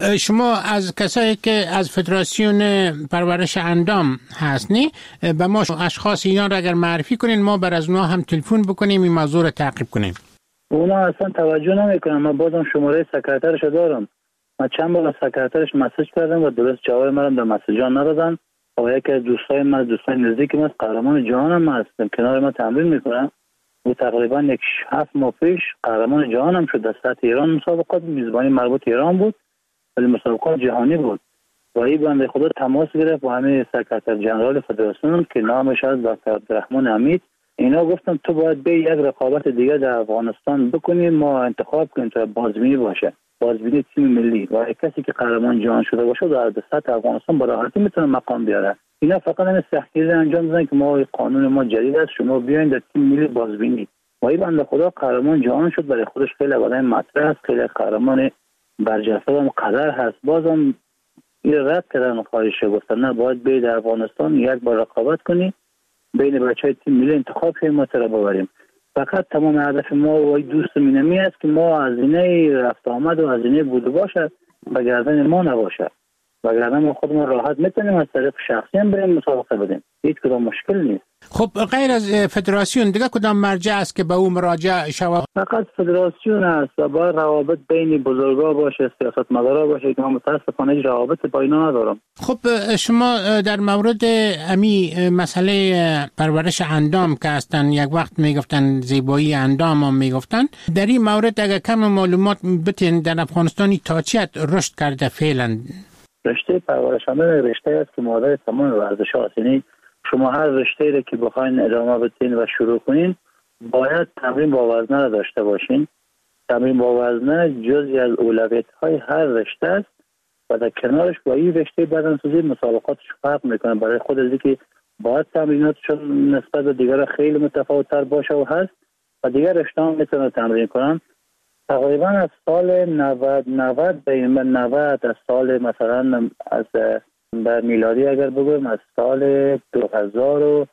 شما از کسایی که از فدراسیون پرورش اندام هستنی به ما اشخاص اینا را اگر معرفی کنین ما بر از اونا هم تلفن بکنیم این موضوع را تعقیب کنیم. اونا اصلا توجه نمیکنن. من بازم شماره سکرترش دارم. من چند بار از سکرترش مسیج کردم و درست جواب منم در مسیجا ندادن. و یکی از دوستای من دوستای نزدیک من قهرمان جهانم هستم، کنار من تمرین میکنم. او تقریبا یک هفت ماه پیش قهرمان جهانم شد. در سطح ایران مسابقات میزبانی مربوط ایران بود ولی مسابقات جهانی بود. و این بنده خدا تماس گرفت با همه سکرتر جنرال فدراسیون که نامش از دکتر عبدالرحمن حمید. اینا گفتم تو باید به یک رقابت دیگه در افغانستان بکنیم، ما انتخاب کنیم تا بازبینی باشه، بازبینی تیم ملی و کسی که قهرمان جهان شده باشه در سطح افغانستان با راحتی میتونه مقام بیاره. اینا فقط این سختگیری انجام دادن که ما قانون ما جدید است، شما بیاین در تیم ملی بازبینی. و این بنده خدا قهرمان جهان شد. برای خودش خیلی آدم مطرح است، خیلی قهرمان برجسته و قدر هست. بازم این رد کردن خواهش گفتن نه باید به در افغانستان یک بار رقابت کنی بین بچهای تیم ملی انتخاب کنیم ما تر ببریم. فقط تمام هدف ما و دوست مینمی است که ما هزینه رفت آمد و هزینه بود باشه به گردن ما نباشه. و گردن ما خودمون راحت میتونیم از طریق شخصی هم بریم مسابقه بدیم. هیچ کدام مشکل نیست. خب غیر از فدراسیون دیگه کدام مرجع است که به اون مراجعه شود؟ فقط فدراسیون است و باید روابط بین بزرگا باشه، سیاستمدارا باشه که من متاسفانه هیچ روابط با اینا ندارم. خب شما در مورد امی مسئله پرورش اندام که هستن یک وقت میگفتن زیبایی اندام هم میگفتن، در این مورد اگر کم معلومات بتین در افغانستانی تا چیت رشد کرده فعلا؟ رشته پرورش اندام رشته است که مادر تمام ورزش‌ها است. یعنی شما هر رشته‌ای را که بخواید ادامه بدین و شروع کنین باید تمرین با وزنه را داشته باشین. تمرین با وزنه جزئی از اولویت‌های هر رشته است و در کنارش با این رشته بدنسازی مسابقاتش فرق میکنه. برای خود از که باید تمریناتشون نسبت به دیگر خیلی متفاوت‌تر باشه و هست و دیگر رشته هم میتونه تمرین کنن. تقریبا از سال نود نود به این نود از سال مثلا از به میلادی اگر بگویم از سال دو هزار و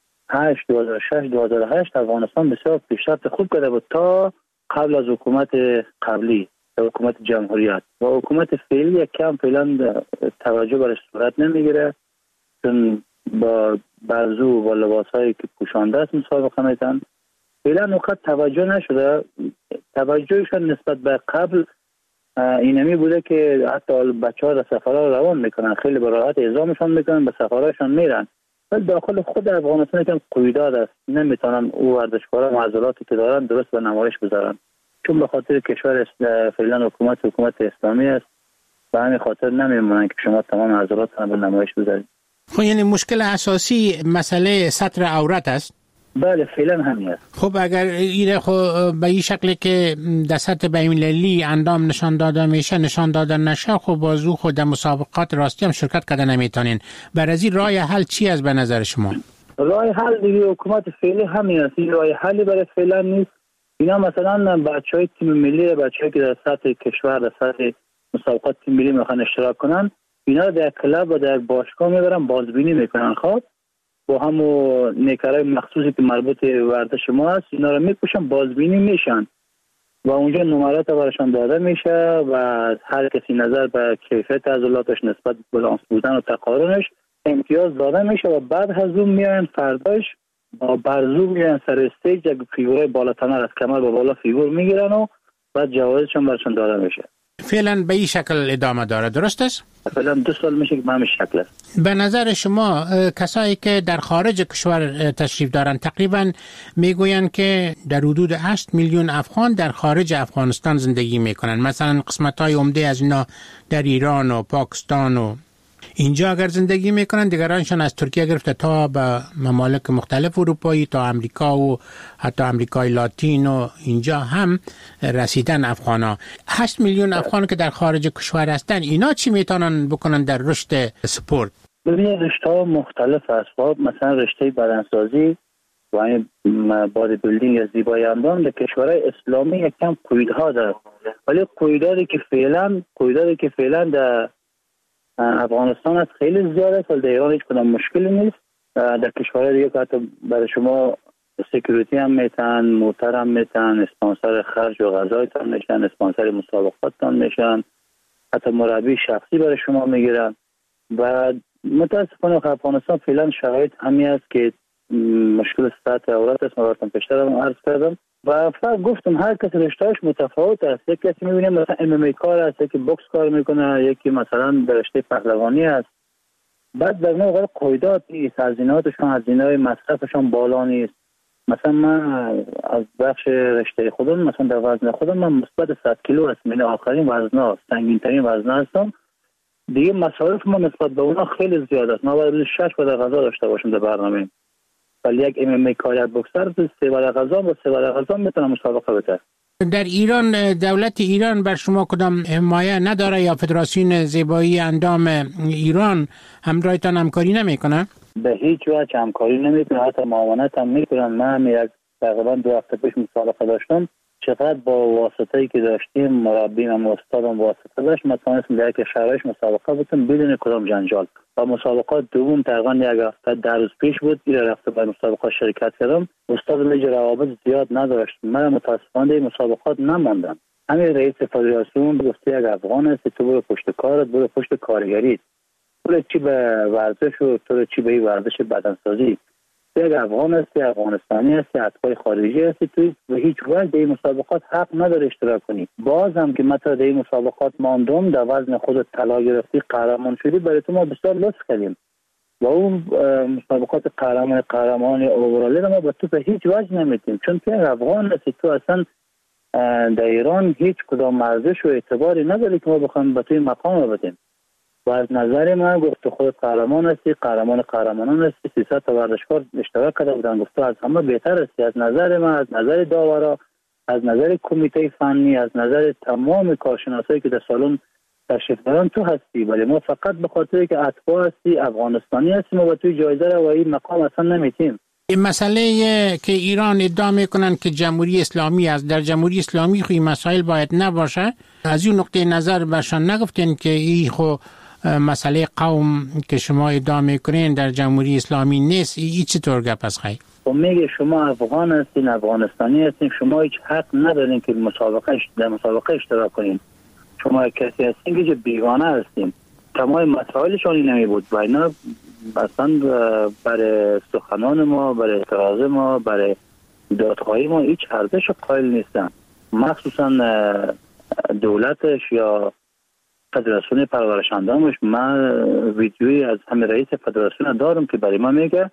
هشت دو هزار و شش دو هزار و هشت افغانستان بسیار پیشرفت خوب کرده بود تا قبل از حکومت قبلی، حکومت جمهوریت. و حکومت فعلی یک کم فعلا توجه برش صورت نمیگیره چون با برزو و لباسایی که پوشانده است مسابقه میتن. فعلا نقطه توجه نشده. توجهشان نسبت به قبل اینمی بوده که حتی بچه‌ها در سفرها روان میکنن، خیلی به راحت اعزامشان میکنن، به سفرهاشون میرن. ولی داخل خود افغانستان که قیودات است، نمیتونن او ورزشکارا معضلاتی که دارن درست به نمایش بذارن چون به خاطر کشور فعلا حکومت حکومت اسلامی است. به همین خاطر نمیمونن که شما تمام معضلاتتون به نمایش بذارید. خب یعنی مشکل اساسی مسئله ستر عورت است؟ بله فعلا همین است. خب اگر این خب به این شکلی که در سطح بین‌المللی اندام نشان داده میشه نشان داده نشه خب بازو خود در مسابقات راستی هم شرکت کرده نمیتونین. برای این راه حل چی است به نظر شما؟ راه حل دیگه حکومت فعلی همین است. این راه حلی برای فعلا نیست. اینا مثلا بچهای تیم ملی بچه‌ای که در سطح کشور در سطح مسابقات تیم ملی میخوان اشتراک کنن اینا در کلاب و در باشگاه میبرن بازبینی میکنن. خب با همو نیکرای مخصوصی که مربوط ورزش ما هست اینا رو میپوشن بازبینی میشن و اونجا نمرات براشون داده میشه و هر کسی نظر به کیفیت عضلاتش نسبت به بالانس بودن و تقارنش امتیاز داده میشه و بعد از اون میان فرداش با برزو میان سر استیج یک فیگورای بالاتنه از کمر به بالا فیگور میگیرن و بعد جوایزشون براشون داده میشه. فعلا به این شکل ادامه داره، درست است؟ فعلا دو سال میشه که به همین شکل است. به نظر شما کسایی که در خارج کشور تشریف دارن تقریبا میگویند که در حدود هشت میلیون افغان در خارج افغانستان زندگی میکنن. مثلا قسمت‌های عمده از اینا در ایران و پاکستان و اینجا اگر زندگی میکنن، دیگرانشان از ترکیه گرفته تا به ممالک مختلف اروپایی تا امریکا و حتی امریکای لاتین و اینجا هم رسیدن افغانا. هشت میلیون افغان که در خارج کشور هستن اینا چی میتونن بکنن در رشد سپورت؟ ببینید رشته‌ها مختلف است. مثلا رشته بدنسازی و این بادی بیلدینگ یا زیبایی اندام در کشورهای اسلامی یک کم قیودها داره، ولی قیوداتی که فعلا قیوداتی که فعلا در افغانستان است خیلی زیاده است. در ایران هیچ کدام مشکلی نیست. در کشورهای دیگه که حتی برای شما سکیوریتی هم میتن، موتر هم میتن، اسپانسر خرج و غذایت هم میشن، اسپانسر مسابقات هم میشن حتی مربی شخصی برای شما میگیرن. و متاسفانه افغانستان فعلا شرایط همین است که مشکل سطح اولات است. ما پیشتر هم عرض کردم و فقط گفتم هر کسی رشتهش متفاوت است. یک کسی میبینیم مثلا ام ام ای کار است، یکی بوکس کار میکنه، یکی مثلا در رشته پهلوانی است. بعد در نوع قاعدات نیست، هزینه‌هاشون هزینه‌های مصرفشون بالا نیست. مثلا من از بخش رشته خودم مثلا در وزن خودم من مثبت صد کیلو هستم، یعنی آخرین وزنا، سنگین ترین وزنا هستم. دیگه مصارف ما نسبت به اونا خیلی زیاد است. ما باید شش بار غذا داشته باشیم در برنامه، ولی یک ام ام ای کار بوکسر سه بار غذا با سه بار غذا میتونه مسابقه بده. در ایران دولت ایران بر شما کدام حمایت نداره یا فدراسیون زیبایی اندام ایران همراهتان همکاری نمیکنه؟ به هیچ وجه همکاری نمیکنه، حتی معاونت هم میکنن. من یک تقریبا دو هفته پیش مسابقه داشتم، چقدر با واسطه‌ای که داشتیم مربیم و استادم واسطه داشت، ما تونستیم در یک شرایط مسابقه بودیم بدون کدام جنجال. و مسابقات دوم تقریبا یک هفته در روز پیش بود، این رفته به مسابقه شرکت کردم. استاد میگه روابط زیاد نداشت، من متاسفانه این مسابقات نماندم. همین رئیس فدراسیون گفت یک افغان است، تو برو پشت کارت، برو پشت کارگری، تو چی به ورزش و تو چی به ورزش بدنسازی. یک افغان است، افغانستانی است، اتباع خارجی است، تو به هیچ وجه در این مسابقات حق نداره اشتراک کنی. باز هم که مثلا در این مسابقات ماندم، در وزن خودت طلا گرفتی، قهرمان شدی، برای تو ما بسیار لطف کردیم. و اون مسابقات قهرمان قهرمان اوورالی ما به تو به هیچ وجه نمیدیم، چون تو یک افغان هستی. تو اصلا در ایران هیچ کدام ارزش و اعتباری نداری که ما بخوایم به توی مقام بدیم. و از نظر من گفت خود قهرمان هستی، قهرمان قهرمانان هستی. سیصد تا ورزشکار اشتراک کرده بودن، گفت از همه بهتر هستی. از نظر من، از نظر داورا، از نظر کمیته فنی، از نظر تمام کارشناسایی که در سالن تشریف دارن تو هستی. ولی ما فقط به خاطر که اتباع هستی، افغانستانی هستی، ما با توی جایزه رو و این مقام اصلا نمیتیم. این مسئله که ایران ادعا میکنن که جمهوری اسلامی است، در جمهوری اسلامی خو این مسائل باید نباشه. از اون نقطه نظر برشان نگفتین که این خو مسئله قوم که شما ادعا میکنین در جمهوری اسلامی نیست؟ این چطور گپ است خیلی؟ خب میگه شما افغان هستین، افغانستانی هستین، شما هیچ حق ندارین که مسابقه در مسابقه اشتراک کنین. شما کسی هستین که بیگانه هستین. تمام مسائلشون این نمی بود و اینا اصلا برای سخنان ما، برای اعتراض ما، برای دادخواهی ما هیچ ارزش قائل نیستن. مخصوصا دولتش یا فدراسیون پرورش اندامش. من ویدیویی از همه رئیس فدراسیون دارم که برای ما میگه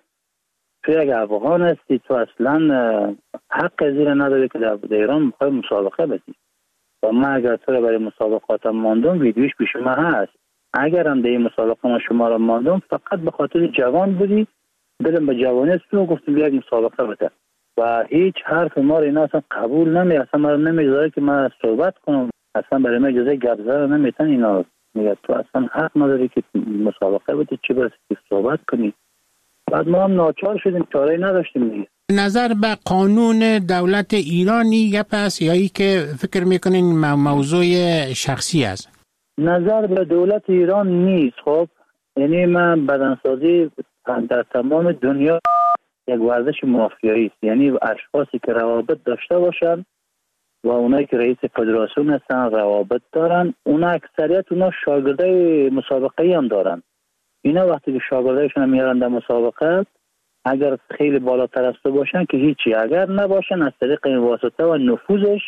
تو یک افغان هستی، تو اصلا حق زیر نداری که در ایران میخوای مسابقه بدی. و من اگر تو رو برای مسابقاتم ماندم، ویدیوش پیش من هست. اگر هم در این مسابقه ما شما رو ماندم، فقط به خاطر جوان بودی، دلم به جوانی است تو گفتم یک مسابقه بده. و هیچ حرف ما رو اینا اصلا قبول نمی، اصلا ما رو نمیذاره که من صحبت کنم. اصلا برای من اجازه گپ زدن نمیتن. اینا میگه تو اصلا حق نداری که مسابقه بدی، چی برسی که صحبت کنی. بعد ما هم ناچار شدیم، چاره نداشتیم دیگه. نظر به قانون دولت ایرانی گپ است یا ای که فکر میکنین موضوع شخصی است؟ نظر به دولت ایران نیست. خب یعنی من بدنسازی در تمام دنیا یک ورزش مافیایی است. یعنی اشخاصی که روابط داشته باشن و اونایی که رئیس فدراسیون هستن روابط دارن، اونا اکثریت اونا شاگردای مسابقه هم دارن. اینا وقتی که شاگردایشون میارن در مسابقه، اگر خیلی بالاتر از تو باشن که هیچی، اگر نباشن از طریق این واسطه و نفوذش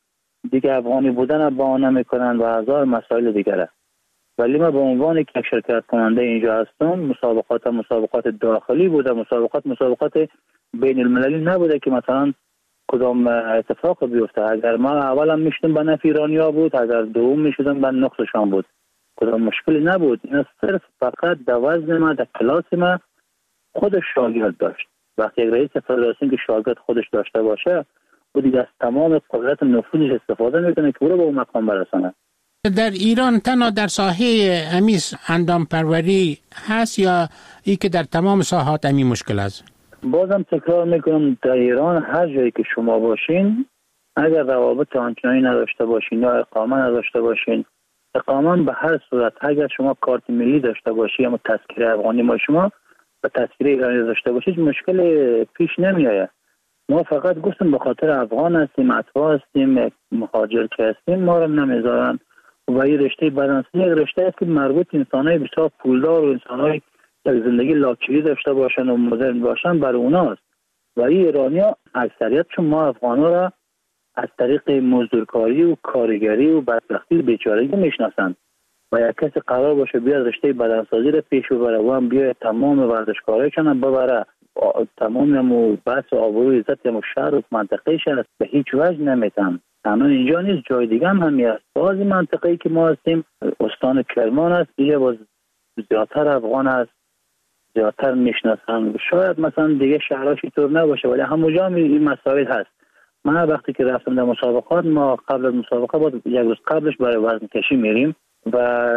دیگه افغانی بودن بهانه میکنن و هزار مسائل دیگره. ولی من به عنوان یک شرکت کننده اینجا هستم. مسابقات مسابقات داخلی بوده، مسابقات مسابقات بین المللی نبوده که مثلا کدام اتفاق بیفته. اگر ما اولم میشدم به نفع ایرانیا بود، اگر دوم میشدم به نقصشان بود، کدام مشکلی نبود. این صرف فقط در وزن ما، در کلاس ما خودش شاگرد داشت. وقتی یک رئیس فدراسیون که شاگرد خودش داشته باشه، و دیگه از تمام قدرت نفوذش استفاده میکنه که او رو به اون مقام برسانه. در ایران تنها در ساحه امیس اندام پروری هست یا ای که در تمام ساحات امی مشکل است؟ بازم تکرار میکنم، در ایران هر جایی که شما باشین، اگر روابط آنچنانی نداشته باشین یا اقامه نداشته باشین، اقامه به هر صورت، اگر شما کارت ملی داشته باشی یا تذکره افغانی ما شما و تذکره ایرانی داشته باشید، مشکل پیش نمیآید. ما فقط گفتم به خاطر افغان هستیم، اتباع هستیم، مهاجر که هستیم، ما رو نمیذارن و این رشته بدنسازی یک رشته است که مربوط انسان‌های بسیار پولدار و انسان‌های یک زندگی لاکچری داشته باشن و مدرن باشن برای اوناست. و این ایرانی‌ها اکثریت چون ما افغان‌ها را از طریق مزدورکاری و کارگری و بدبختی بیچارگی میشناسند و یک کسی قرار باشه بیاد رشته بدنسازی را پیش ببره و هم بیاد تمام ورزشکارایشان ببره، تمام هم بحث آبرو عزت هم شهر و منطقهش است به هیچ وجه نمیتن. تنها اینجا نیست، جای دیگه هم همی است. بعضی منطقه‌ای که ما هستیم استان کرمان است، دیگه باز زیادتر افغان است، زیادتر میشناسن. شاید مثلا دیگه شهرهاش اینطور نباشه ولی همونجا هم این مسائل هست. من وقتی که رفتم در مسابقات، ما قبل از مسابقه بود یک روز قبلش برای وزن کشی میریم و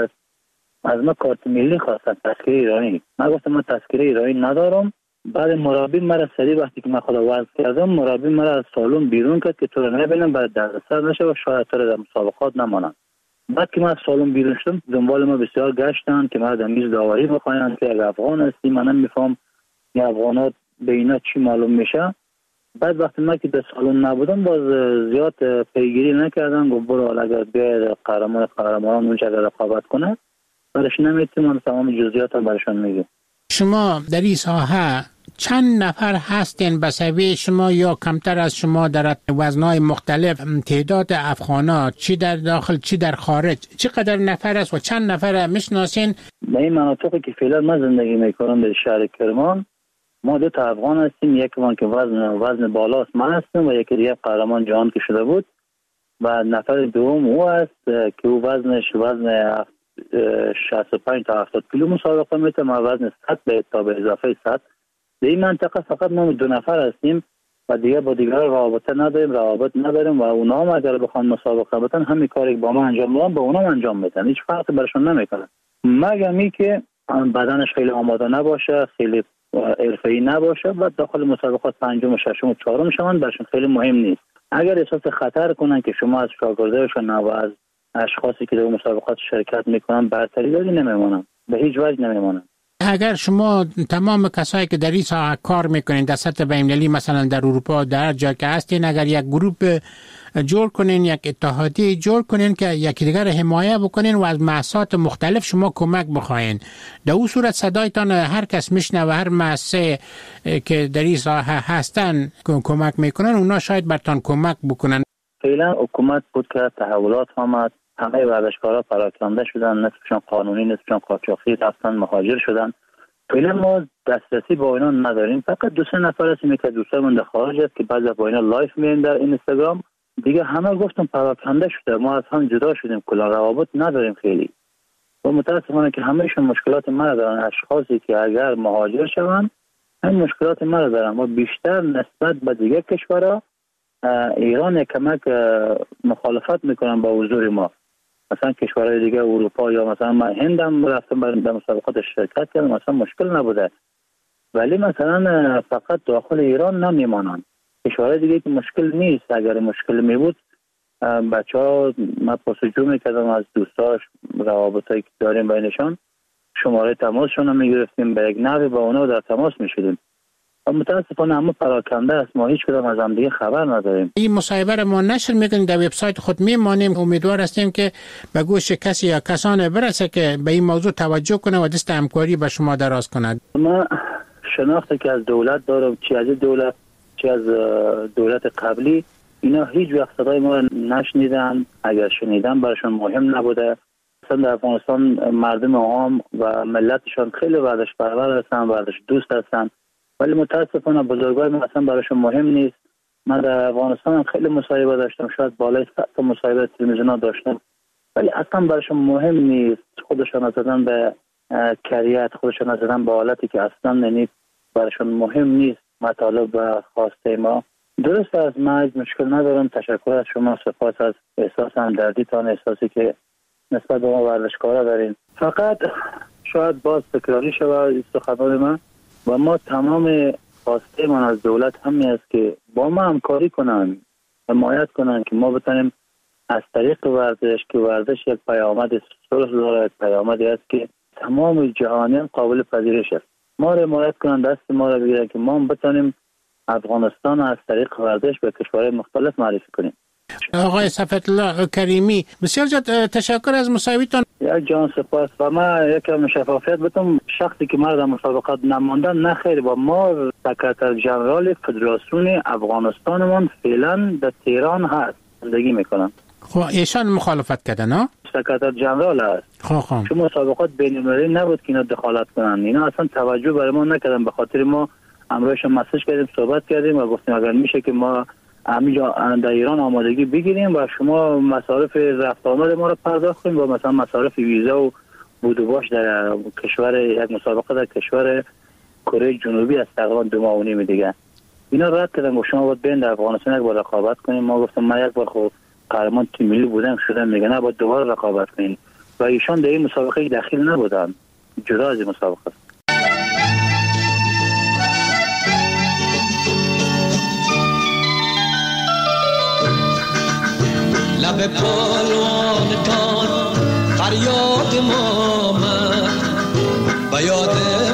از ما کارت ملی خواستن تذکره ایرانی. من گفتم من تذکره ایرانی ندارم. بعد مربی مرا سری وقتی که من خدا وزن کردم، مربی مرا از سالن بیرون کرد که تو رو نبینم برای دردسر نشه و شاید تو رو در مسابقات نمانم. بعد که من از سالن بیرون شدم دنبال ما بسیار گشتن که ما در میز داوری بخواین که اگر افغان هستی من نمیفهم این افغانات به اینا چی معلوم میشه. بعد وقتی من که در سالن نبودم باز زیاد پیگیری نکردم، گفت برو اگر بیاید قهرمان قهرمانان اونجا رقابت کنه برش نمیتونم، من تمام جزئیات رو برشون میگم. شما در این ساحه چند نفر هستین به سوی شما یا کمتر از شما در وزنهای مختلف؟ تعداد افغانا چی در داخل چی در خارج چقدر نفر است و چند نفر میشناسین؟ به این مناطقی که فعلا من زندگی میکنم در شهر کرمان ما دو تا افغان هستیم، یک من که وزن وزن بالاست من هستم و یکی دیگه قهرمان جهان که شده بود و نفر دوم او است که او وزنش وزن شصت و پنج تا هفتاد کیلو مسابقه میته، ما وزن صد به تا به اضافه صد. در این منطقه فقط ما دو نفر هستیم و دیگه با دیگر رابطه نداریم، روابط نداریم و اونا هم اگر بخوان مسابقه بتن همین کاری که با ما انجام میدن با اونا هم انجام میدن، هیچ فرقی برشون نمیکنه مگر می که بدنش خیلی آماده نباشه، خیلی حرفه‌ای نباشه و داخل مسابقات پنجم و ششم و چهارم شوند برشون خیلی مهم نیست. اگر احساس خطر کنن که شما از شاگردایشون و از اشخاصی که در مسابقات شرکت میکنن برتری داری نمیمونن، به هیچ وجه نمیمونن. اگر شما تمام کسایی که در این ساحه کار میکنین در سطح بین‌المللی مثلا در اروپا در جا که هستین اگر یک گروپ جور کنین، یک اتحادیه جور کنین که یکی دیگر حمایت بکنین و از مؤسسات مختلف شما کمک بخواین، در اون صورت صدایتان هر کس میشنه و هر مؤسسه که در این ساحه هستن کمک میکنن اونا شاید برتان کمک بکنن. فعلا حکومت بود که تحولات آمد، همه ورزشکارا پراکنده شدن، نصفشان قانونی نصفشان قاچاقی رفتن مهاجر شدن. فعلا ما دسترسی با اینا نداریم، فقط دو سه نفر هستیم که دوستان در خارج است که بعضی با اینا لایف میان در اینستاگرام، دیگه همه گفتم پراکنده شده، ما از هم جدا شدیم، کلا روابط نداریم خیلی و متاسفانه که همهشون مشکلات ما دارن. اشخاصی که اگر مهاجر شوند این مشکلات ما دارن و بیشتر نسبت به دیگه کشورها ایران کمک مخالفت میکنن با حضور ما. مثلا کشورهای دیگه اروپا یا مثلا من هندم رفتم در مسابقات شرکت کردم مثلا مشکل نبوده، ولی مثلا فقط داخل ایران نمیمانن. کشورهای دیگه که مشکل نیست، اگر مشکل می بود بچه ها من پرسجو میکردم از دوستاش روابطایی که داریم بینشان، شماره تماسشون هم میگرفتیم، به یک نحوی با اونا در تماس میشدیم. متاسفانه همه پراکنده است، ما هیچ کدام از هم دیگه خبر نداریم. این مصاحبه ما نشر میکنیم در وبسایت خود میمانیم، امیدوار هستیم که به گوش کسی یا کسان برسه که به این موضوع توجه کنه و دست همکاری به شما دراز کند. ما شناخته که از دولت دارم، چی از دولت چی از دولت قبلی، اینا هیچ وقت صدای ما نشنیدن، اگر شنیدن براشون مهم نبوده. اصلا در افغانستان مردم عام و ملتشان خیلی ورزش پرور هستن، ورزش دوست هستن، ولی متاسفانه بزرگای ما اصلا براشون مهم نیست. من در افغانستان خیلی مصاحبه داشتم، شاید بالای صد تا مصاحبه تلویزیونی داشتم، ولی اصلا براشون مهم نیست. خودشان نزدن به کریت، خودشان نزدن به حالتی که اصلا یعنی براشون مهم نیست مطالب و خواسته ما. درست از من مشکل ندارم، تشکر از شما، سپاس از احساس همدردیتان، احساسی که نسبت به ما ورزشکارا دارین. فقط شاید باز تکراری شود سخنان من و ما تمام خواسته من از دولت همین است که با ما همکاری کنن، حمایت کنن که ما بتونیم از طریق ورزش که ورزش یک پیامد صلح داره، پیامدی است که تمام جهانیان قابل پذیرش است. ما را حمایت کنن، دست ما را بگیرن که ما بتونیم افغانستان از طریق ورزش به کشورهای مختلف معرفی کنیم. آقای صفوت‌الله کریمی، بسیار زیاد تشکر از مصاحبهتان. یک جان سپاس. و من یکم شفافیت بدم، شخصی که مرا در مسابقات نماندن نه خیر، با ما سکرتر جنرال فدراسیون افغانستانمون فعلا در تهران هست، زندگی میکنن. خب ایشان مخالفت کردن ها؟ سکرتر جنرال هست. خب خب چون مسابقات بین‌المللی نبود که اینا دخالت کنن، اینا اصلا توجه برای ما نکردن. به خاطر ما امروز مسیج کردیم، صحبت کردیم و گفتیم اگر میشه که ما همینجا در ایران آمادگی بگیریم و شما مصارف رفت آمد ما رو پرداخت کنیم و مثلا مصارف ویزا و بود و باش در کشور، یک مسابقه در کشور کره جنوبی از تقریبا دو ماه و نیم دیگه. اینا رد کردن، گفت شما باید بین در افغانستان یک بار رقابت کنیم. ما گفتم من یک بار خب قهرمان تیم ملی بودم شدم، میگه نه باید دوباره رقابت کنیم و ایشان در این مسابقه داخل نبودن، جدا از این مسابقه. لب پالوانتان فریاد ما آمد، و یاد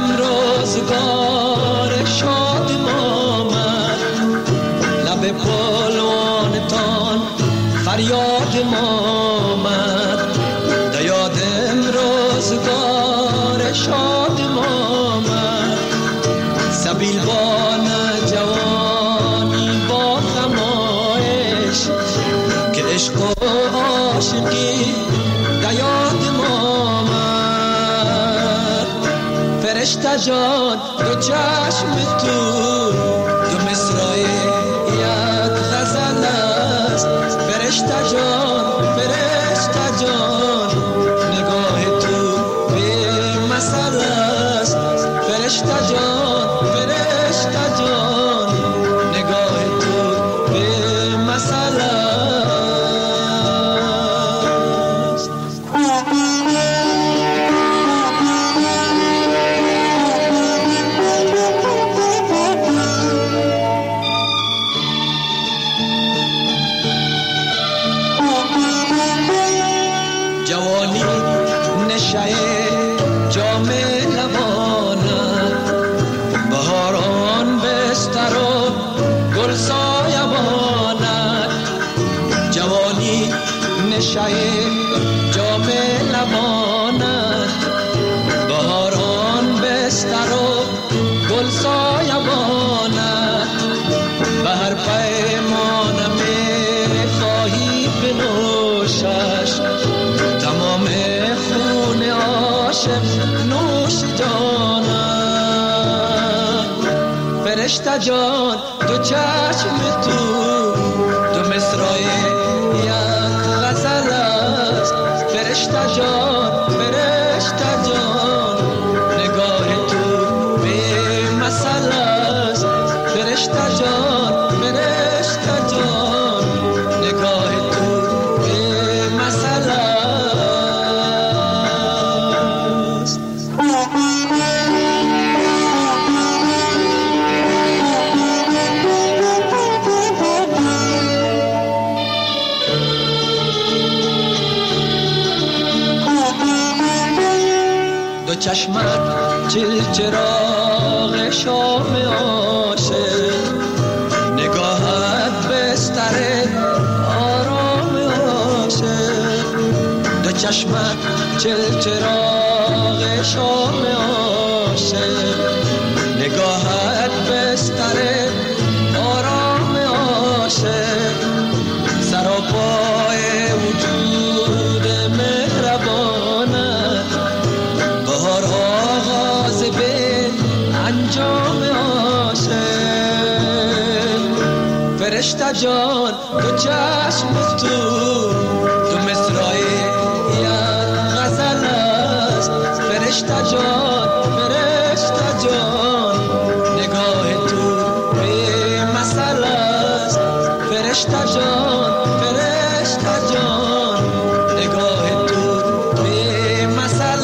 امروزگار شاد ما آمد. لب پالوانتان فریاد ما آمد، و یاد امروزگار شاد ما آمد. سبیل بان جوانی با خمایش که عشق و عاشقی در یاد ما آمد. فرشته جان دو چشم تو دو مصرع یک غزل است. فرشته جان فرشته جان نگاه تو به مثل است. فرشته جان فرشته جان نگاه تو به مثل است. جوانی نشه جام لبانت، بهاران بستر و گل سایبانت. جوانی نشه جام لبانت، بهاران بستر و گل سایبانت. به هر پیمانم خواهی بنوشش، تمام خون عاشق نوش جانم. فرشته جان دو چشم تو دو مصرع یک غزل است. فرشته جان فرشته جان نگاه تو به مثل است. فرشته جان فرشته جان نگاه تو به مثل است. دو چشمت چل چراغ شام عاشق، نگاهت بستر آرام عاشق. دو چشمت چل چراغ شام عاشق، نگاهت بستر آرام عاشق. سراپای وجود مهربانت، بهار آغاز به انجام عاشق. فرشته جان دو چشم تو دو مصرع یک غزل است. فرشته جان فرشته جان نگاه تو به مثل است. فرشته جان فرشته جان نگاه تو به مثل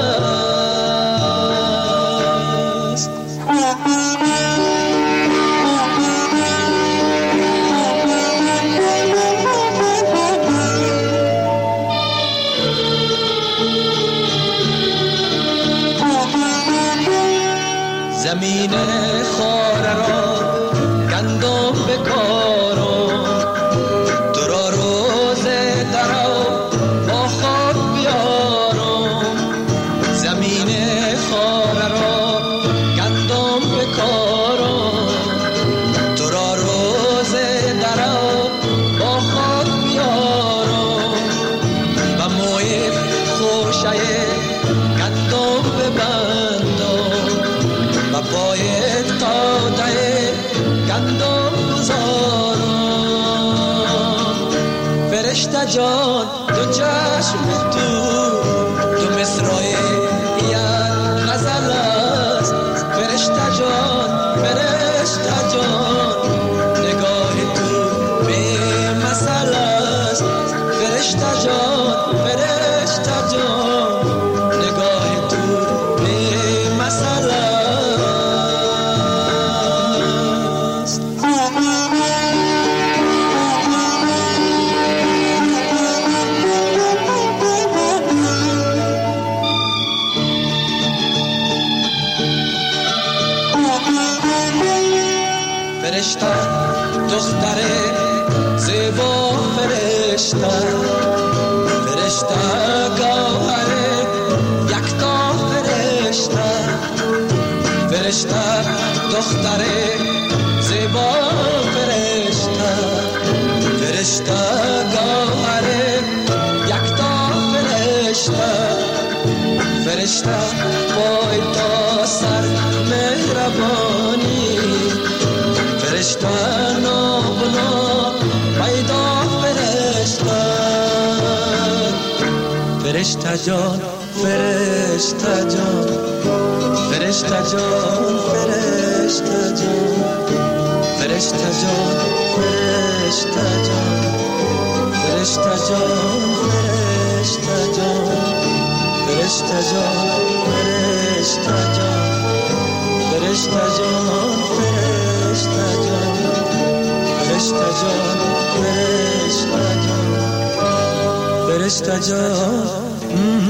است. زمین خاره را گندم بکارم، جان دو چشم تو دو مصرای یک غزل است فرشته جان فرشته جان نگاه تو به مثل است فرشته جان فرشته جان نگاه تو به مثل است. فرشته دختر زیبا فرشته فرشته گوهر یکتا فرشته فرشته دختر زیبا فرشته فرشته گوهر یکتا فرشته فرشته پای تا سر مهربانی فرشته نابنا پیدا فرشته فرشته جان فرشته جان فرشته جان فرشته جان فرشته جان فرشته جان فرشته جان فرشته جان فرشته جان فرشته جان فرشته جان فرشته جان فرشته جان فرشته جان فرشته جان